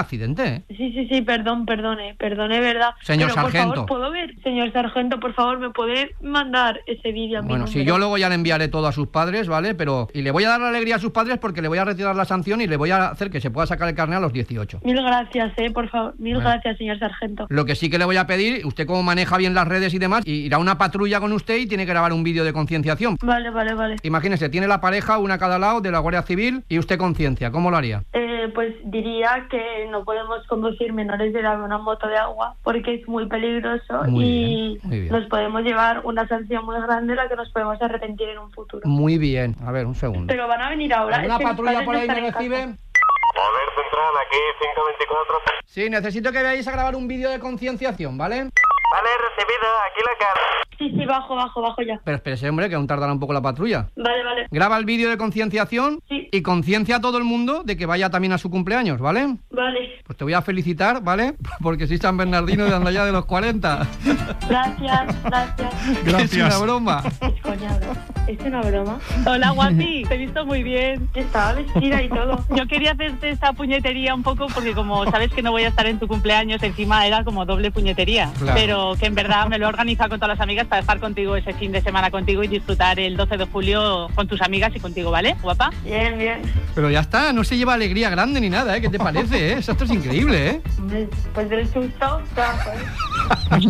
S9: accidente, ¿eh?
S8: Sí, sí, sí, perdón, perdone, perdone, ¿verdad?
S9: Señor
S8: Pero,
S9: sargento.
S8: por favor, ¿puedo ver? Señor sargento, por favor, ¿me puede mandar ese vídeo a mi
S9: Bueno, si
S8: número?
S9: yo luego ya le enviaré todo a sus padres, ¿vale? Pero, y le voy a dar la alegría a sus padres porque le voy a retirar la sanción y le voy a hacer que se pueda sacar el carnet a los dieciocho.
S8: Mil gracias, eh, por favor, mil
S9: Bueno.
S8: gracias, señor sargento.
S9: Lo que sí que le voy a pedir, usted como maneja bien las redes y demás, y irá una patrulla con usted y tiene que grabar un vídeo de concienciación.
S8: Vale, vale, vale.
S9: Imagínese, tiene la pareja, una a cada lado, de la Guardia Civil, y usted conciencia, ¿cómo lo haría?
S8: Eh, pues diría que no podemos conducir menores de edad en una moto de agua porque es muy peligroso
S9: Muy
S8: y
S9: bien, muy bien.
S8: nos podemos llevar una sanción muy grande de la que nos podemos arrepentir en un futuro.
S9: Muy bien. A ver, un segundo.
S8: Pero van a venir ahora.
S9: ¿Alguna
S8: es que mis
S9: patrulla
S8: padres
S9: por
S8: no
S9: ahí
S8: están
S9: me
S8: en casa.
S9: recibe?
S10: Poder central, aquí cinco veinticuatro.
S9: Sí, necesito que veáis a grabar un vídeo de concienciación, ¿vale?
S10: Vale, recibido, aquí la cara.
S8: Sí, sí, bajo, bajo, bajo ya.
S9: Pero espérese, hombre, que aún tardará un poco la patrulla.
S8: Vale, vale.
S9: Graba el vídeo de concienciación y conciencia a todo el mundo de que vaya también a su cumpleaños, ¿vale?
S8: Vale.
S9: Pues te voy a felicitar, ¿vale? Porque soy San Bernardino de Andallá de los cuarenta.
S8: Gracias, gracias.
S9: Es una broma.
S8: Es coña, bro. ¿Es una broma?
S11: Hola, guapi, te he visto muy bien.
S8: Estaba vestida y todo.
S11: Yo quería hacerte esta puñetería un poco porque como sabes que no voy a estar en tu cumpleaños, encima era como doble puñetería.
S9: Claro.
S11: Pero que en verdad me lo he organizado con todas las amigas para estar contigo ese fin de semana contigo y disfrutar el doce de julio con tus amigas y contigo, ¿vale, guapa?
S8: Bien, bien.
S9: Pero ya está, no se lleva alegría grande ni nada, ¿eh? ¿Qué te parece, eh? Esto es increíble, ¿eh?
S8: Hombre, pues del susto, trabajo, ¿eh?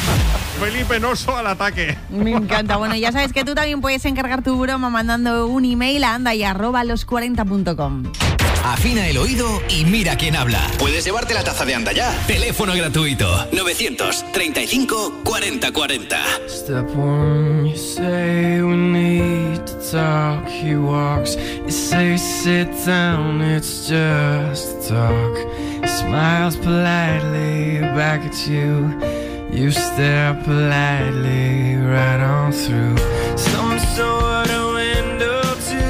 S3: Felipe Noso al ataque.
S4: Me encanta. Bueno, ya sabes que tú también puedes encargar tu broma mandando un email a anda y arroba los cuarenta punto com.
S2: Afina el oído y mira quién habla. Puedes llevarte la taza de Anda Ya. Teléfono gratuito novecientos treinta y cinco cuarenta cuarenta.
S1: Step one, you say we need to talk. He walks, you say sit down, it's just talk. He smiles politely back at you. You stare politely right on through some sort of window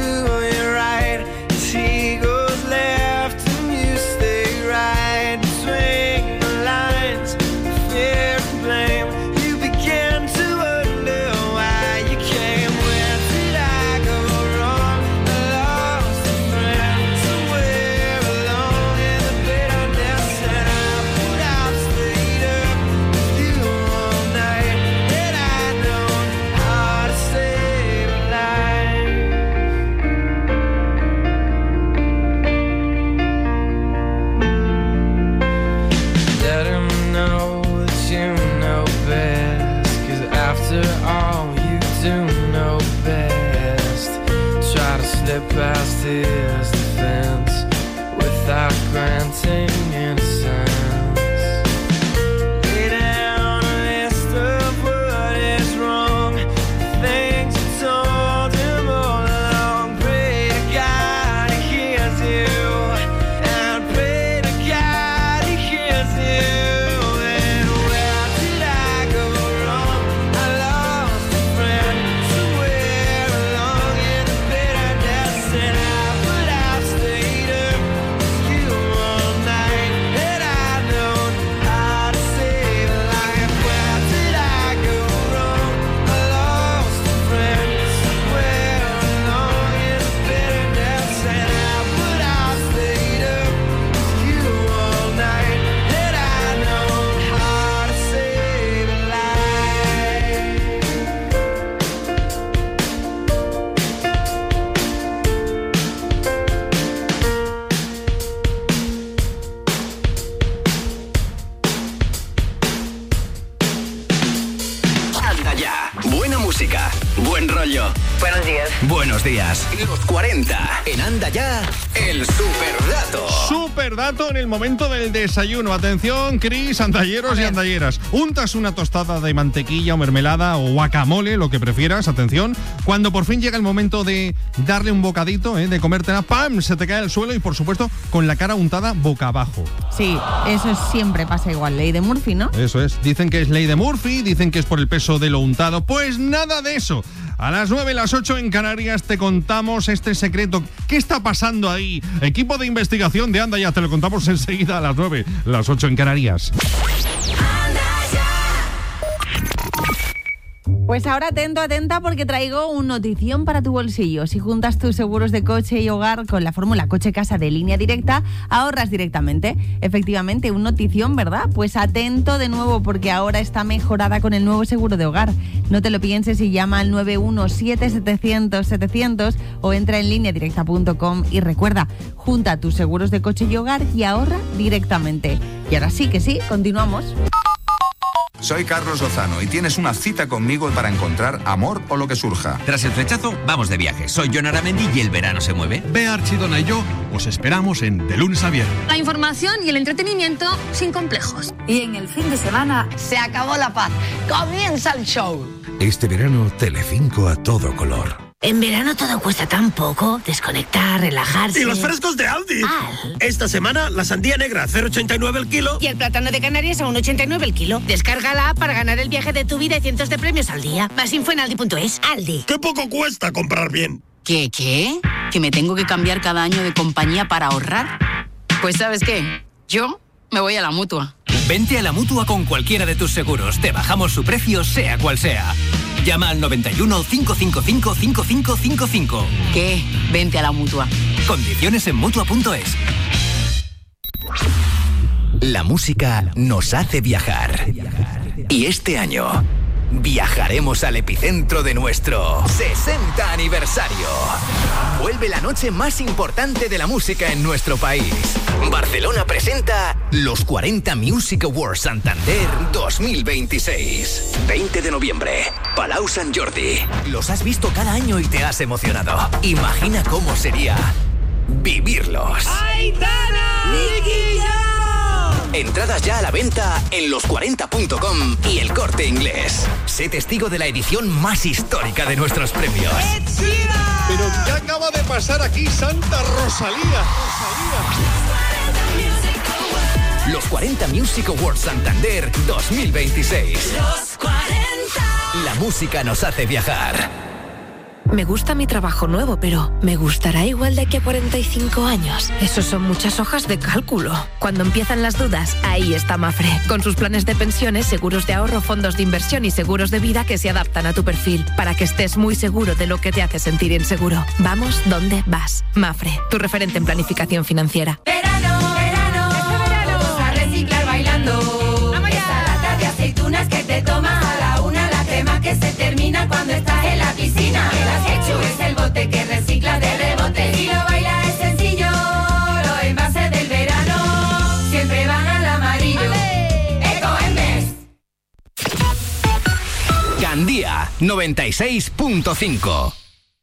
S1: to your right. As he goes left and you stay right between the lines of fear and blame. You begin to wonder why you came. Where did I go wrong? I lost a friend somewhere along in the bitterness, and I would have stayed up with you all night. Had I known how to save a life. Let him know that you know best, 'cause after all you do know best. Try to slip past his defense without granting innocence. Lay down a list of what is wrong, the things you told him all along. Pray to God he hears you, and pray to God he hears you. And where did I go wrong? I lost a friend somewhere along in the bitterness, and I would have stayed up with you all night. Had I known how to save a life. Where did I go wrong? I lost a friend somewhere along in the bitterness, and I would have stayed up with you all night. Had I known how to save a life.
S2: Anda Ya. Buena música, buen rollo. Buenos días. Buenos días. Los cuarenta. En Anda Ya, el superdato.
S3: Superdato en el momento del desayuno. Atención, Cris, andalleros y andalleras. Untas una tostada de mantequilla o mermelada o guacamole, lo que prefieras, atención. Cuando por fin llega el momento de darle un bocadito, ¿eh? de comértela, ¡pam!, se te cae al suelo y, por supuesto, con la cara untada boca abajo.
S4: Sí, eso siempre pasa igual. Ley de Murphy, ¿no?
S3: Eso es. Dicen que es ley de Murphy, dicen que es por el peso de lo untado. Pues nada de eso. A las nueve, las ocho en Canarias te contamos este secreto. ¿Qué está pasando ahí? Equipo de investigación de Anda Ya, te lo contamos enseguida a las nueve, las ocho en Canarias.
S4: Pues ahora atento, atenta, porque traigo un notición para tu bolsillo. Si juntas tus seguros de coche y hogar con la fórmula coche-casa de Línea Directa, ahorras directamente. Efectivamente, un notición, ¿verdad? Pues atento de nuevo, porque ahora está mejorada con el nuevo seguro de hogar. No te lo pienses y llama al nueve uno siete setecientos setecientos o entra en línea directa punto com y recuerda, junta tus seguros de coche y hogar y ahorra directamente. Y ahora sí que sí, continuamos.
S12: Soy Carlos Lozano y tienes una cita conmigo para encontrar amor o lo que surja.
S13: Tras el flechazo, vamos de viaje. Soy Jon Aramendi y el verano se mueve.
S14: Bea Archidona y yo os esperamos en De Lunes a Viernes.
S15: La información y el entretenimiento sin complejos.
S21: Y en el fin de semana se acabó la paz. Comienza el show.
S19: Este verano, Telecinco a todo color.
S15: En verano todo cuesta tan poco. Desconectar, relajarse.
S25: Y los frescos de Aldi.
S15: Ah.
S25: Esta semana la sandía negra a cero coma ochenta y nueve el kilo.
S15: Y el plátano de Canarias a uno coma ochenta y nueve el kilo. Descárgala para ganar el viaje de tu vida y cientos de premios al día. Más info en aldi punto es. Aldi.
S25: ¡Qué poco cuesta comprar bien!
S26: ¿Qué, qué? ¿Que me tengo que cambiar cada año de compañía para ahorrar? Pues ¿sabes qué? Yo me voy a la Mutua.
S27: Vente a la Mutua con cualquiera de tus seguros. Te bajamos su precio, sea cual sea. Llama al noventa y uno, cinco cinco cinco, cinco cinco cinco cinco.
S26: ¿Qué? Vente a la Mutua.
S27: Condiciones en Mutua punto es.
S2: La música nos hace viajar. Y este año viajaremos al epicentro de nuestro sesenta aniversario. Vuelve la noche más importante de la música en nuestro país. Barcelona presenta los cuarenta Music Awards Santander dos mil veintiséis. veinte de noviembre, Palau Sant Jordi. Los has visto cada año y te has emocionado. Imagina cómo sería vivirlos.
S1: ¡Aitana! ¡Nicky Jam!
S2: Entradas ya a la venta en los cuarenta punto com y El Corte Inglés. Sé testigo de la edición más histórica de nuestros premios.
S3: Pero ¿qué acaba de pasar aquí, Santa Rosalía? Rosalía.
S2: Los cuarenta Music Awards Santander dos mil veintiséis.
S1: Los cuarenta.
S2: La música nos hace viajar.
S15: Me gusta mi trabajo nuevo, pero ¿me gustará igual de aquí a cuarenta y cinco años? Eso son muchas hojas de cálculo. Cuando empiezan las dudas, ahí está Mafre. Con sus planes de pensiones, seguros de ahorro, fondos de inversión y seguros de vida que se adaptan a tu perfil, para que estés muy seguro de lo que te hace sentir inseguro. Vamos donde vas. Mafre, tu referente en planificación financiera.
S1: Verano, verano, este verano vamos a reciclar bailando.
S15: ¡Vamos ya!
S1: Esa lata de aceitunas que te tomas a la una, la crema que se termina cuando estás en la piscina. El Ketchup es el bote que recicla de rebote. Si lo bailas es sencillo, los envases del verano siempre van al amarillo. Ecoembes.
S2: Gandía noventa y seis punto cinco.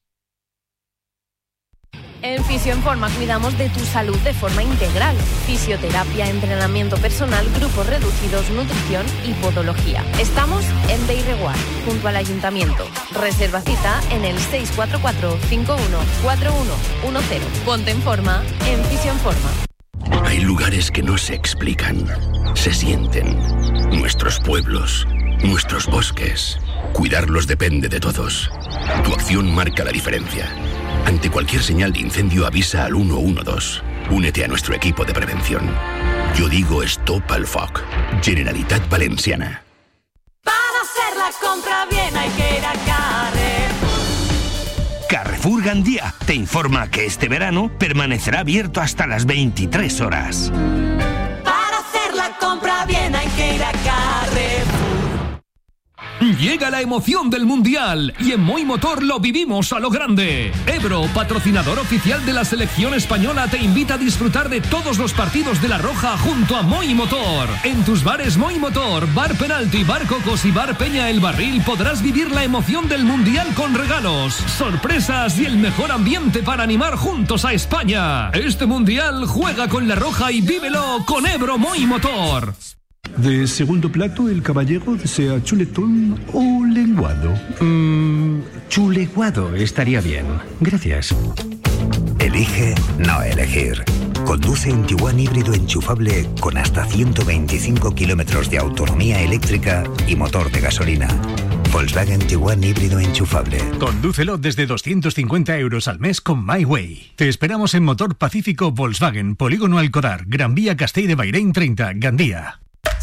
S18: En Fisio en Forma cuidamos de tu salud de forma integral. Fisioterapia, entrenamiento personal, grupos reducidos, nutrición y podología. Estamos en Beirreguar, junto al Ayuntamiento. Reserva cita en el seis cuatro cuatro, cinco uno cuatro uno uno cero. Ponte en forma en Fisio en Forma.
S16: Hay lugares que no se explican, se sienten. Nuestros pueblos, nuestros bosques. Cuidarlos depende de todos. Tu acción marca la diferencia. Ante cualquier señal de incendio avisa al uno uno dos. Únete a nuestro equipo de prevención. Yo digo Stop al Foc. Generalitat Valenciana.
S1: Para hacer la compra bien hay que ir a Carrefour.
S28: Carrefour Gandía te informa que este verano permanecerá abierto hasta las veintitrés horas.
S1: Para hacer la compra bien hay que ir a Carrefour.
S22: Llega la emoción del Mundial y en Moi Motor lo vivimos a lo grande. Ebro, patrocinador oficial de la selección española, te invita a disfrutar de todos los partidos de La Roja junto a Moi Motor. En tus bares Moi Motor, Bar Penalti, Bar Cocos y Bar Peña El Barril podrás vivir la emoción del Mundial con regalos, sorpresas y el mejor ambiente para animar juntos a España. Este Mundial juega con La Roja y vívelo con Ebro Moi Motor.
S29: De segundo plato, el caballero desea chuletón o lenguado.
S30: Mmm, chuleguado estaría bien. Gracias.
S19: Elige no elegir. Conduce un Tiguan híbrido enchufable con hasta ciento veinticinco kilómetros de autonomía eléctrica y motor de gasolina. Volkswagen Tiguan híbrido enchufable.
S29: Condúcelo desde doscientos cincuenta euros al mes con MyWay. Te esperamos en Motor Pacífico Volkswagen, Polígono Alcodar, Gran Vía Castell de Bairén treinta, Gandía.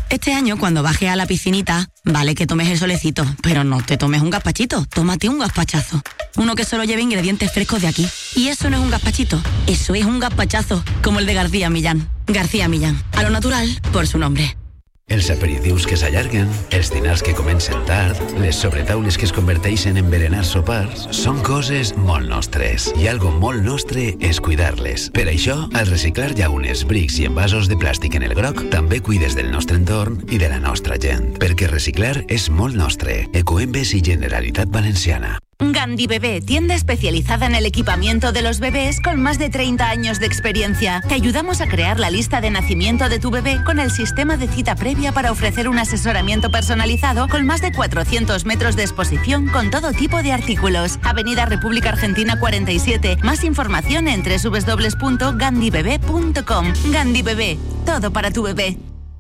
S5: Este año, cuando bajes a la piscinita, vale que tomes el solecito, pero no te tomes un gazpachito, tómate un gazpachazo. Uno que solo lleve ingredientes frescos de aquí. Y eso no es un gazpachito, eso es un gazpachazo, como el de García Millán. García Millán, a lo natural, por su nombre.
S19: Els aperitius que s'allarguen, els dinars que comencen tard, les sobretaules que es converteixen en berenar sopars, són coses molt nostres. I algo molt nostre és cuidar-les. Per això, al reciclar llaunes, brics i envasos de plàstic en el groc, també cuides del nostre entorn i de la nostra gent. Perquè reciclar és molt nostre. Ecoembes i Generalitat Valenciana.
S6: Gandhi Bebé, tienda especializada en el equipamiento de los bebés con más de treinta años de experiencia. Te ayudamos a crear la lista de nacimiento de tu bebé con el sistema de cita previa para ofrecer un asesoramiento personalizado con más de cuatrocientos metros de exposición con todo tipo de artículos. Avenida República Argentina cuarenta y siete. Más información en doble u doble u doble u punto gandhi bebé punto com. Gandhi Bebé, todo para tu bebé.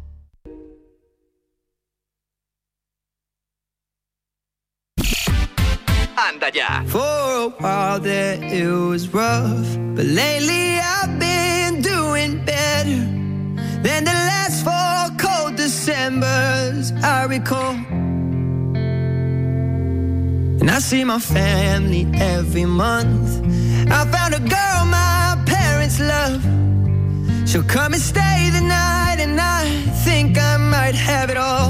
S2: Anda ya.
S7: For a while there it was rough, but lately I've been doing better than the last four cold Decembers I recall. And I see my family every month. I found a girl my parents love. She'll come and stay the night, and I think I might have it all.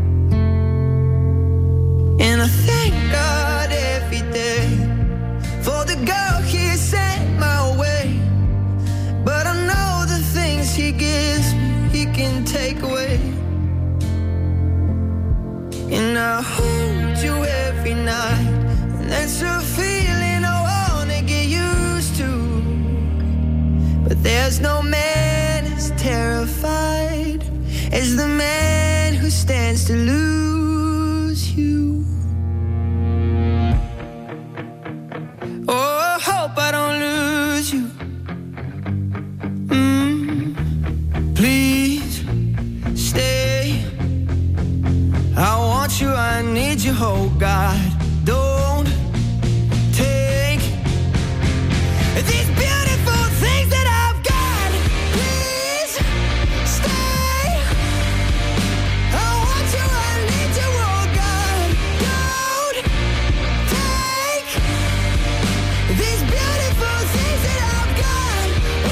S7: And I thank God every day for the girl He sent my way. But I know the things He gives me, He can take away. And I hold you every night, and that's a feeling I wanna get used to. But there's no man as terrified as the man who stands to lose you. Oh, I hope I don't lose you. Mm, please stay. I want you, I need you, oh God. Don't take these beautiful things that I've got. Please stay. I want you, I need you, oh God. Don't take these beautiful things that I've got.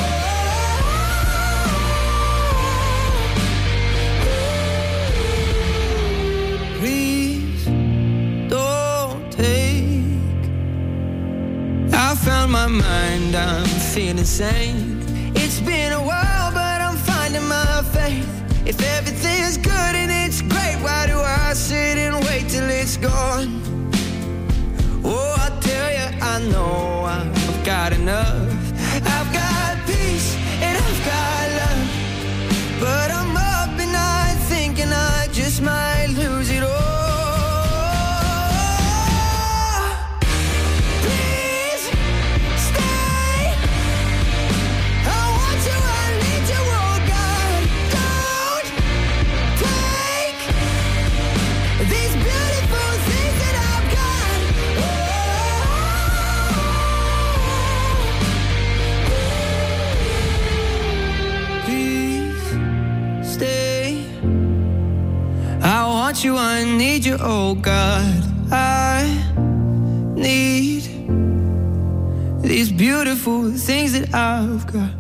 S7: Oh, please don't take. I found my mind, I'm feeling sane. It's been a while, but I'm finding my faith. If everything's good and it's great, why do I sit and wait till it's gone? Oh, I tell you, I know I've got enough. I've got peace and I've got love. But I'm up at night thinking I just might lose it all. Please stay. I want you, I need you, oh God. Don't take these beautiful things that I've got. Please stay. I want you, I need you, oh God. I need these beautiful things that I've got.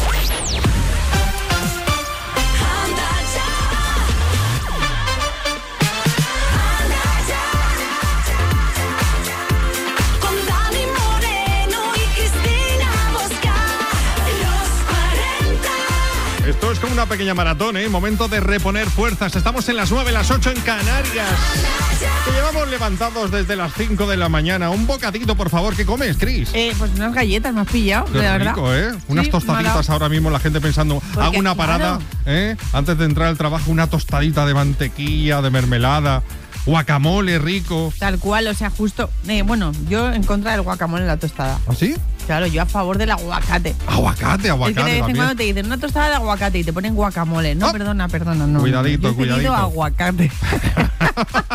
S6: Con Dani Moreno y Cristina Mosca, los cuarenta.
S3: Esto es como una pequeña maratón, ¿eh? Momento de reponer fuerzas. Estamos en las nueve, las ocho en Canarias. Que llevamos levantados desde las cinco de la mañana. Un bocadito, por favor. ¿Qué comes, Cris?
S4: Eh, pues unas galletas me has pillado,
S3: Qué
S4: de
S3: rico,
S4: verdad.
S3: ¿eh? Unas
S4: Sí,
S3: tostaditas
S4: me ha
S3: ahora mismo, la gente pensando,
S4: Porque,
S3: hago una parada,
S4: claro.
S3: ¿eh? Antes de entrar al trabajo, una tostadita de mantequilla, de mermelada, guacamole rico.
S4: Tal cual, o sea, justo. Eh, bueno, yo en contra del guacamole en la tostada.
S3: ¿Ah, sí?
S4: Claro, yo a favor del aguacate.
S3: Aguacate,
S4: Es
S3: aguacate
S4: que de vez en
S3: también.
S4: cuando te dicen una tostada de aguacate y te ponen guacamole. No, perdona, perdona, no.
S3: Cuidadito,
S4: Yo he pedido
S3: cuidadito.
S4: aguacate.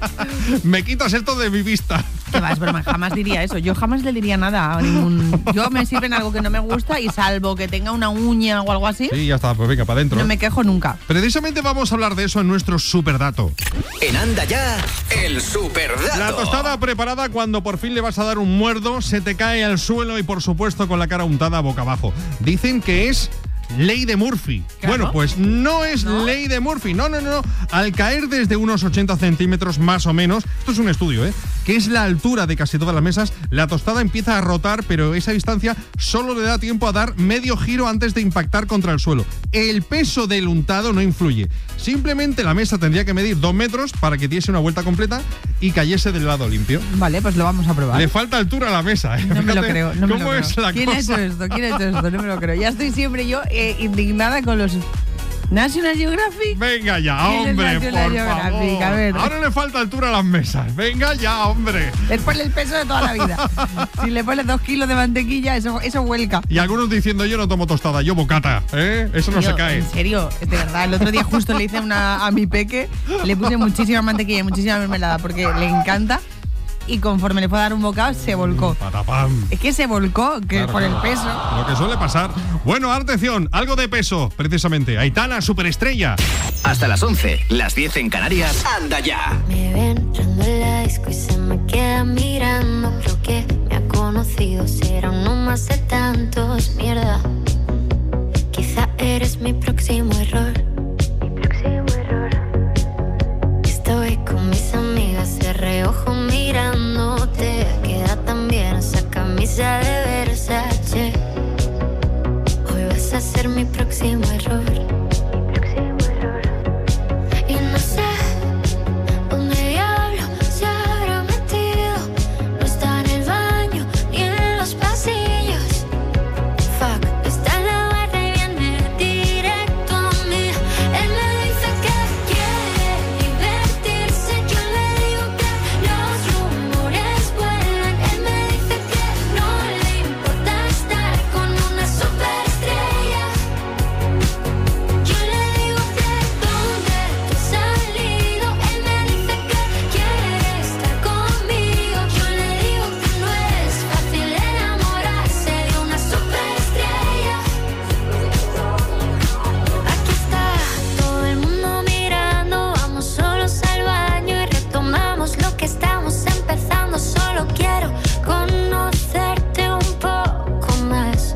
S3: Me quitas esto de mi vista.
S4: Que va, es broma, jamás diría eso. Yo jamás le diría nada a ningún... Yo me sirven algo que no me gusta y salvo que tenga una uña o algo así...
S3: Sí, ya está, pues venga, para adentro.
S4: No me quejo nunca.
S3: Precisamente vamos a hablar de eso en nuestro superdato.
S2: En Anda Ya, el superdato.
S3: La tostada preparada cuando por fin le vas a dar un muerdo, se te cae al suelo y por supuesto con la cara untada boca abajo. Dicen que es... ley de Murphy.
S4: Claro.
S3: Bueno, pues no es ¿No? ley de Murphy. No, no, no. Al caer desde unos ochenta centímetros más o menos, esto es un estudio, ¿eh? Que es la altura de casi todas las mesas, la tostada empieza a rotar, pero esa distancia solo le da tiempo a dar medio giro antes de impactar contra el suelo. El peso del untado no influye. Simplemente la mesa tendría que medir dos metros para que diese una vuelta completa y cayese del lado limpio.
S4: Vale, pues lo vamos a probar.
S3: Le falta altura a la mesa, ¿eh?
S4: No me lo creo. No me
S3: ¿Cómo
S4: lo
S3: es
S4: creo.
S3: la
S4: ¿Quién
S3: cosa?
S4: ha hecho esto? ¿Quién ha hecho esto? No me lo creo. Ya estoy siempre yo eh, indignada con los... National Geographic.
S3: Venga ya, hombre, por favor.
S4: A ver.
S3: Ahora le falta altura a las mesas. Venga ya, hombre.
S4: Es por el peso de toda la vida. Si le pones dos kilos de mantequilla, eso, eso vuelca.
S3: Y algunos diciendo, yo no tomo tostada, yo bocata, ¿eh? Eso no
S4: Tío,
S3: se cae.
S4: En serio, de verdad. El otro día justo le hice una a mi peque, le puse muchísima mantequilla y muchísima mermelada porque le encanta. Y conforme le fue a dar un bocado, se volcó.
S3: Patapam.
S4: Es que se volcó, que
S3: Claro,
S4: por
S3: claro.
S4: el peso.
S3: Lo que suele pasar. Bueno, atención, algo de peso, precisamente. Aitana, superestrella.
S2: Hasta las once, las diez en Canarias. Anda Ya.
S8: Me ven entrando en la disco y se me queda mirando. Creo que me ha conocido, será uno más de tantos. Mierda, quizá eres mi próximo error. Mi próximo error. Estoy con mis amigas de reojo mirándote. Queda tan bien esa camisa de Versace. Hoy vas a ser mi próximo error. Mi próximo error. Y no sé dónde diablo se habrá metido. No está en el baño ni en los pasillos. Fuck, está en la barra y viene directo a mí. Él me dice que quiere divertirse. Yo le digo que los rumores vuelan. Él me dice que no le importa estar con una superestrella. Yo le digo que dónde tú has salido. Él me dice que quiere estar conmigo. Yo le digo que no es fácil enamorarse de una superestrella. Aquí está todo el mundo mirando. Vamos solos al baño y retomamos lo que estamos empezando. Solo quiero conocerte un poco más.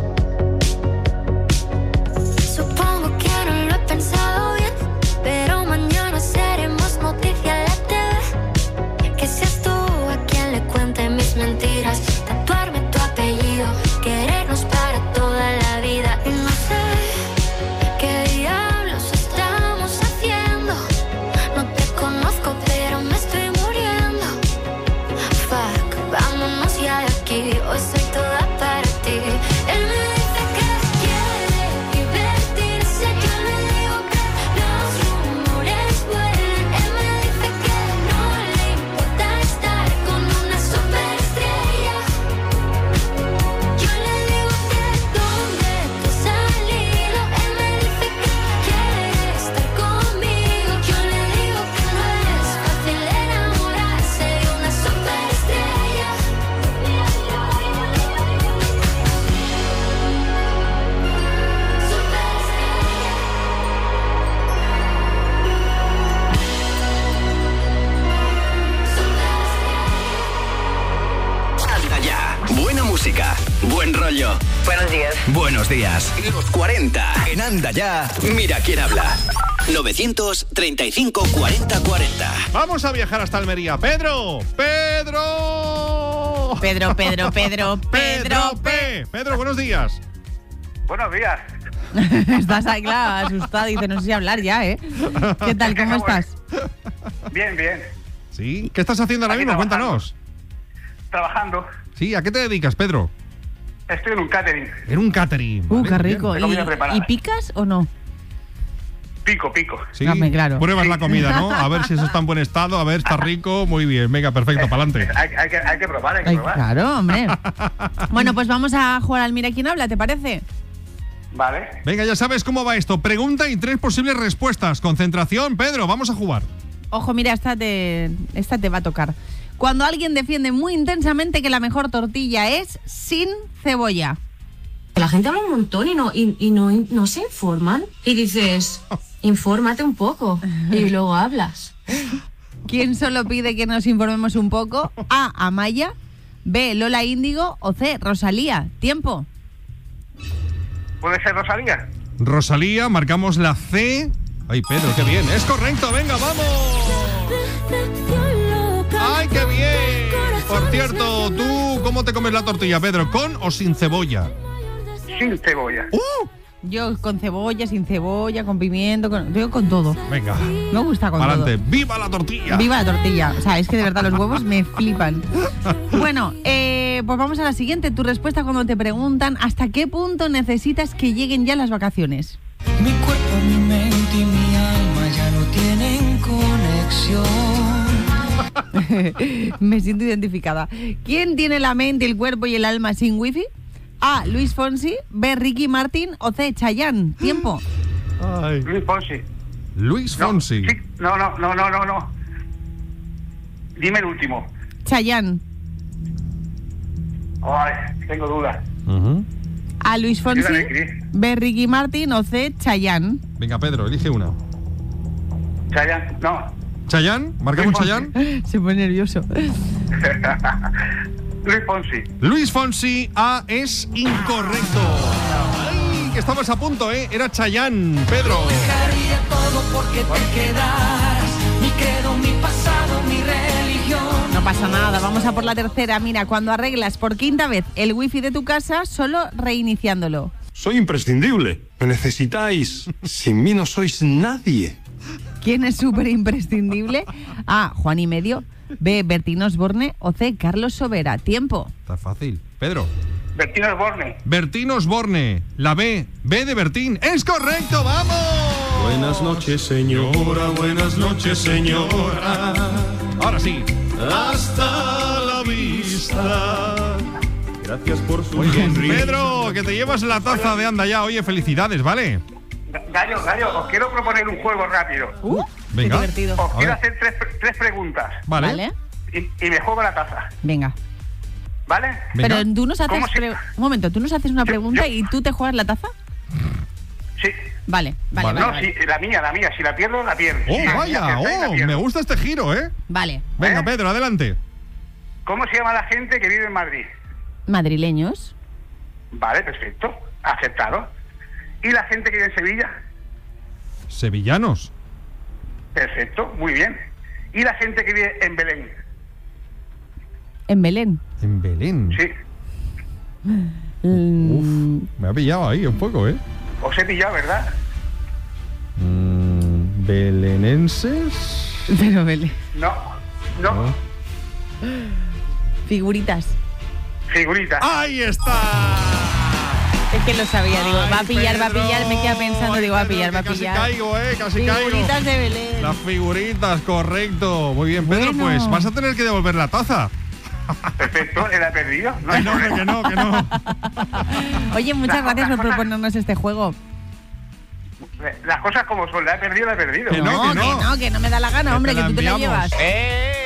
S8: Supongo que no lo he pensado bien, pero mañana seremos noticia en la T V. Que seas tú a quien le cuente mis mentiras. Tatuarme tu apellido, querernos para toda la vida. Y no sé qué diablos estamos haciendo. No te conozco, pero me estoy muriendo. Fuck, vámonos ya de aquí. Hoy soy toda para ti. Él me dice que quiere divertirse. Yo le digo que los rumores vuelan. Él me dice que no le importa estar con una superestrella. Yo le digo que dónde tú has salido. Él me dice que quiere estar conmigo. Yo le digo que no es fácil enamorarse de una superestrella.
S2: Anda Ya. Buena música, buen rollo. Buenos días. Buenos días. Los cuarenta en Anda Ya. Mira quién habla. novecientos treinta y cinco cuarenta cuarenta.
S3: Vamos a viajar hasta Almería. ¡Pedro! ¡Pedro!
S4: Pedro, Pedro, Pedro, Pedro,
S3: Pedro P. Pedro, buenos días.
S9: Buenos días.
S4: Estás ahí, claro, asustado. Dice, no sé si hablar ya, ¿eh? ¿Qué tal? ¿Cómo estás?
S9: Bien, bien.
S3: ¿Sí? ¿Qué estás haciendo ahora
S9: Aquí
S3: mismo?
S9: trabajando.
S3: Cuéntanos.
S9: Trabajando.
S3: Sí, ¿a qué te dedicas, Pedro?
S9: Estoy en un catering.
S3: En un catering.
S4: Uh,
S3: Vale,
S4: qué
S3: bien.
S4: rico.
S9: De
S4: ¿Y,
S9: comida preparada.
S4: ¿Y picas o no?
S9: Pico, pico.
S3: Sí,
S4: Dame, claro.
S3: pruebas la comida, ¿no? A ver si eso está en buen estado, a ver, está rico, muy bien. Venga, perfecto, para adelante.
S9: Hay, hay que, hay que probar, hay que
S4: Ay,
S9: probar.
S4: claro, hombre. Bueno, pues vamos a jugar al Mira quién habla, ¿te parece?
S9: Vale.
S3: Venga, ya sabes cómo va esto. Pregunta y tres posibles respuestas. Concentración, Pedro, vamos a jugar.
S4: Ojo, mira, esta te, esta te va a tocar. Cuando alguien defiende muy intensamente que la mejor tortilla es sin cebolla.
S10: La gente habla un montón y no, y, y no, no se informan. Y dices, infórmate un poco. Y luego hablas.
S4: ¿Quién solo pide que nos informemos un poco? A. Amaya. B. Lola Índigo. O C. Rosalía. Tiempo.
S9: ¿Puede ser Rosalía?
S3: Rosalía, marcamos la C. Ay, Pedro, qué bien. Es correcto, venga, vamos. ¡Ay, qué bien! Por cierto, ¿tú cómo te comes la tortilla, Pedro? ¿Con o sin cebolla?
S9: Sin cebolla.
S3: ¡Uh!
S4: Yo con cebolla, sin cebolla, con pimiento, con, yo con todo.
S3: Venga.
S4: Me gusta con
S3: Adelante.
S4: todo.
S3: ¡Viva la tortilla!
S4: ¡Viva la tortilla! O sea, es que de verdad los huevos me flipan. Bueno, eh, pues vamos a la siguiente. Tu respuesta cuando te preguntan ¿hasta qué punto necesitas que lleguen ya las vacaciones?
S7: Mi cuerpo, mi mente y mi alma ya no tienen conexión.
S4: Me siento identificada. ¿Quién tiene la mente, el cuerpo y el alma sin wifi? A. Luis Fonsi. B. Ricky Martin. O C. Chayanne. Tiempo.
S3: Ay.
S9: Luis Fonsi.
S3: Luis Fonsi.
S9: No, sí, no, no, no, no, no, no. Dime el último.
S4: Chayanne.
S9: Ay, tengo dudas.
S3: Uh-huh.
S4: A. Luis Fonsi. B. Ricky Martin. O C. Chayanne.
S3: Venga, Pedro, elige una.
S9: Chayanne, no.
S3: ¿Chayanne? ¿Marcamos Chayanne?
S4: Se pone nervioso.
S9: Luis Fonsi.
S3: Luis Fonsi, A es incorrecto. Ay, que estabas a punto, ¿eh? Era Chayanne, Pedro.
S7: Dejaría todo porque te quedas. Mi credo, mi pasado, mi religión.
S4: No pasa nada, vamos a por la tercera. Mira, cuando arreglas por quinta vez el wifi de tu casa, solo reiniciándolo.
S11: Soy imprescindible. Me necesitáis. Sin mí no sois nadie.
S4: ¿Quién es súper imprescindible? A. Juan y medio. B. Bertín Osborne. O C. Carlos Sobera. Tiempo.
S3: Está fácil. Pedro.
S9: Bertín Osborne.
S3: Bertín Osborne. La B. B de Bertín. ¡Es correcto! ¡Vamos!
S11: Buenas noches, señora. Buenas noches, señora.
S3: Ahora sí.
S11: Hasta la vista. Gracias por su
S3: Muy bien,
S11: sonrisa.
S3: Pedro, que te llevas la taza de Anda Ya. Oye, felicidades, ¿vale?
S9: Gallo, Gallo, os quiero proponer un juego rápido.
S4: Uh,
S3: Venga.
S4: qué divertido.
S9: Os
S3: A
S9: quiero
S3: ver.
S9: hacer tres, tres preguntas.
S3: Vale.
S4: Vale.
S9: Y, y me juego la taza.
S4: Venga.
S9: ¿Vale?
S3: Venga.
S4: Pero tú nos haces...
S9: ¿Cómo se-
S4: pre- Un momento, tú nos haces una
S9: Yo-
S4: pregunta
S9: yo-
S4: y tú te juegas la taza.
S9: Sí.
S4: Vale, vale,
S3: Vale.
S4: vale.
S9: No,
S4: vale.
S9: sí, la mía, la mía. Si la pierdo, la pierdo.
S3: ¡Oh,
S9: Si la-
S3: vaya!
S9: si acertáis, la
S3: ¡Oh!
S9: pierdo.
S3: Me gusta este giro, ¿eh?
S4: Vale.
S3: Venga,
S9: ¿Eh?
S3: Pedro, adelante.
S9: ¿Cómo se llama la gente que vive en Madrid?
S4: Madrileños.
S9: Vale, perfecto. Aceptado. ¿Y la gente que vive en Sevilla?
S3: Sevillanos.
S9: Perfecto, muy bien. ¿Y la gente que vive en Belén?
S4: En Belén.
S3: En Belén.
S9: Sí.
S4: Mm,
S3: Me ha pillado ahí un poco, ¿eh?
S9: Os he pillado, ¿verdad?
S3: Mm, ¿Belenenses?
S4: Pero Belén.
S9: No. No.
S3: No.
S4: Figuritas.
S9: Figurita.
S3: ¡Ahí está!
S4: Es que lo sabía, digo, va a
S3: Ay,
S4: pillar, va a
S3: Pedro.
S4: pillar, me queda pensando, digo, va a
S3: Pedro,
S4: pillar,
S3: que
S4: va a
S3: casi
S4: pillar.
S3: caigo, ¿eh? Casi caigo.
S4: Figuritas de Belén.
S3: Las figuritas, correcto. Muy bien, Pedro,
S4: Bueno.
S3: pues vas a tener que devolver la taza.
S9: Perfecto, ¿la he perdido? No,
S3: Que
S9: hay
S3: no,
S9: problema.
S3: que no, que no.
S4: Oye, muchas
S9: Las
S4: gracias
S9: cosas-
S4: por proponernos este juego.
S9: Las cosas como son, la he perdido, la he perdido.
S3: Que no,
S4: no,
S3: que no.
S4: que no, que no me da la gana,
S3: Que
S4: hombre,
S3: te
S4: que
S3: la
S4: tú te la
S3: enviamos.
S4: llevas.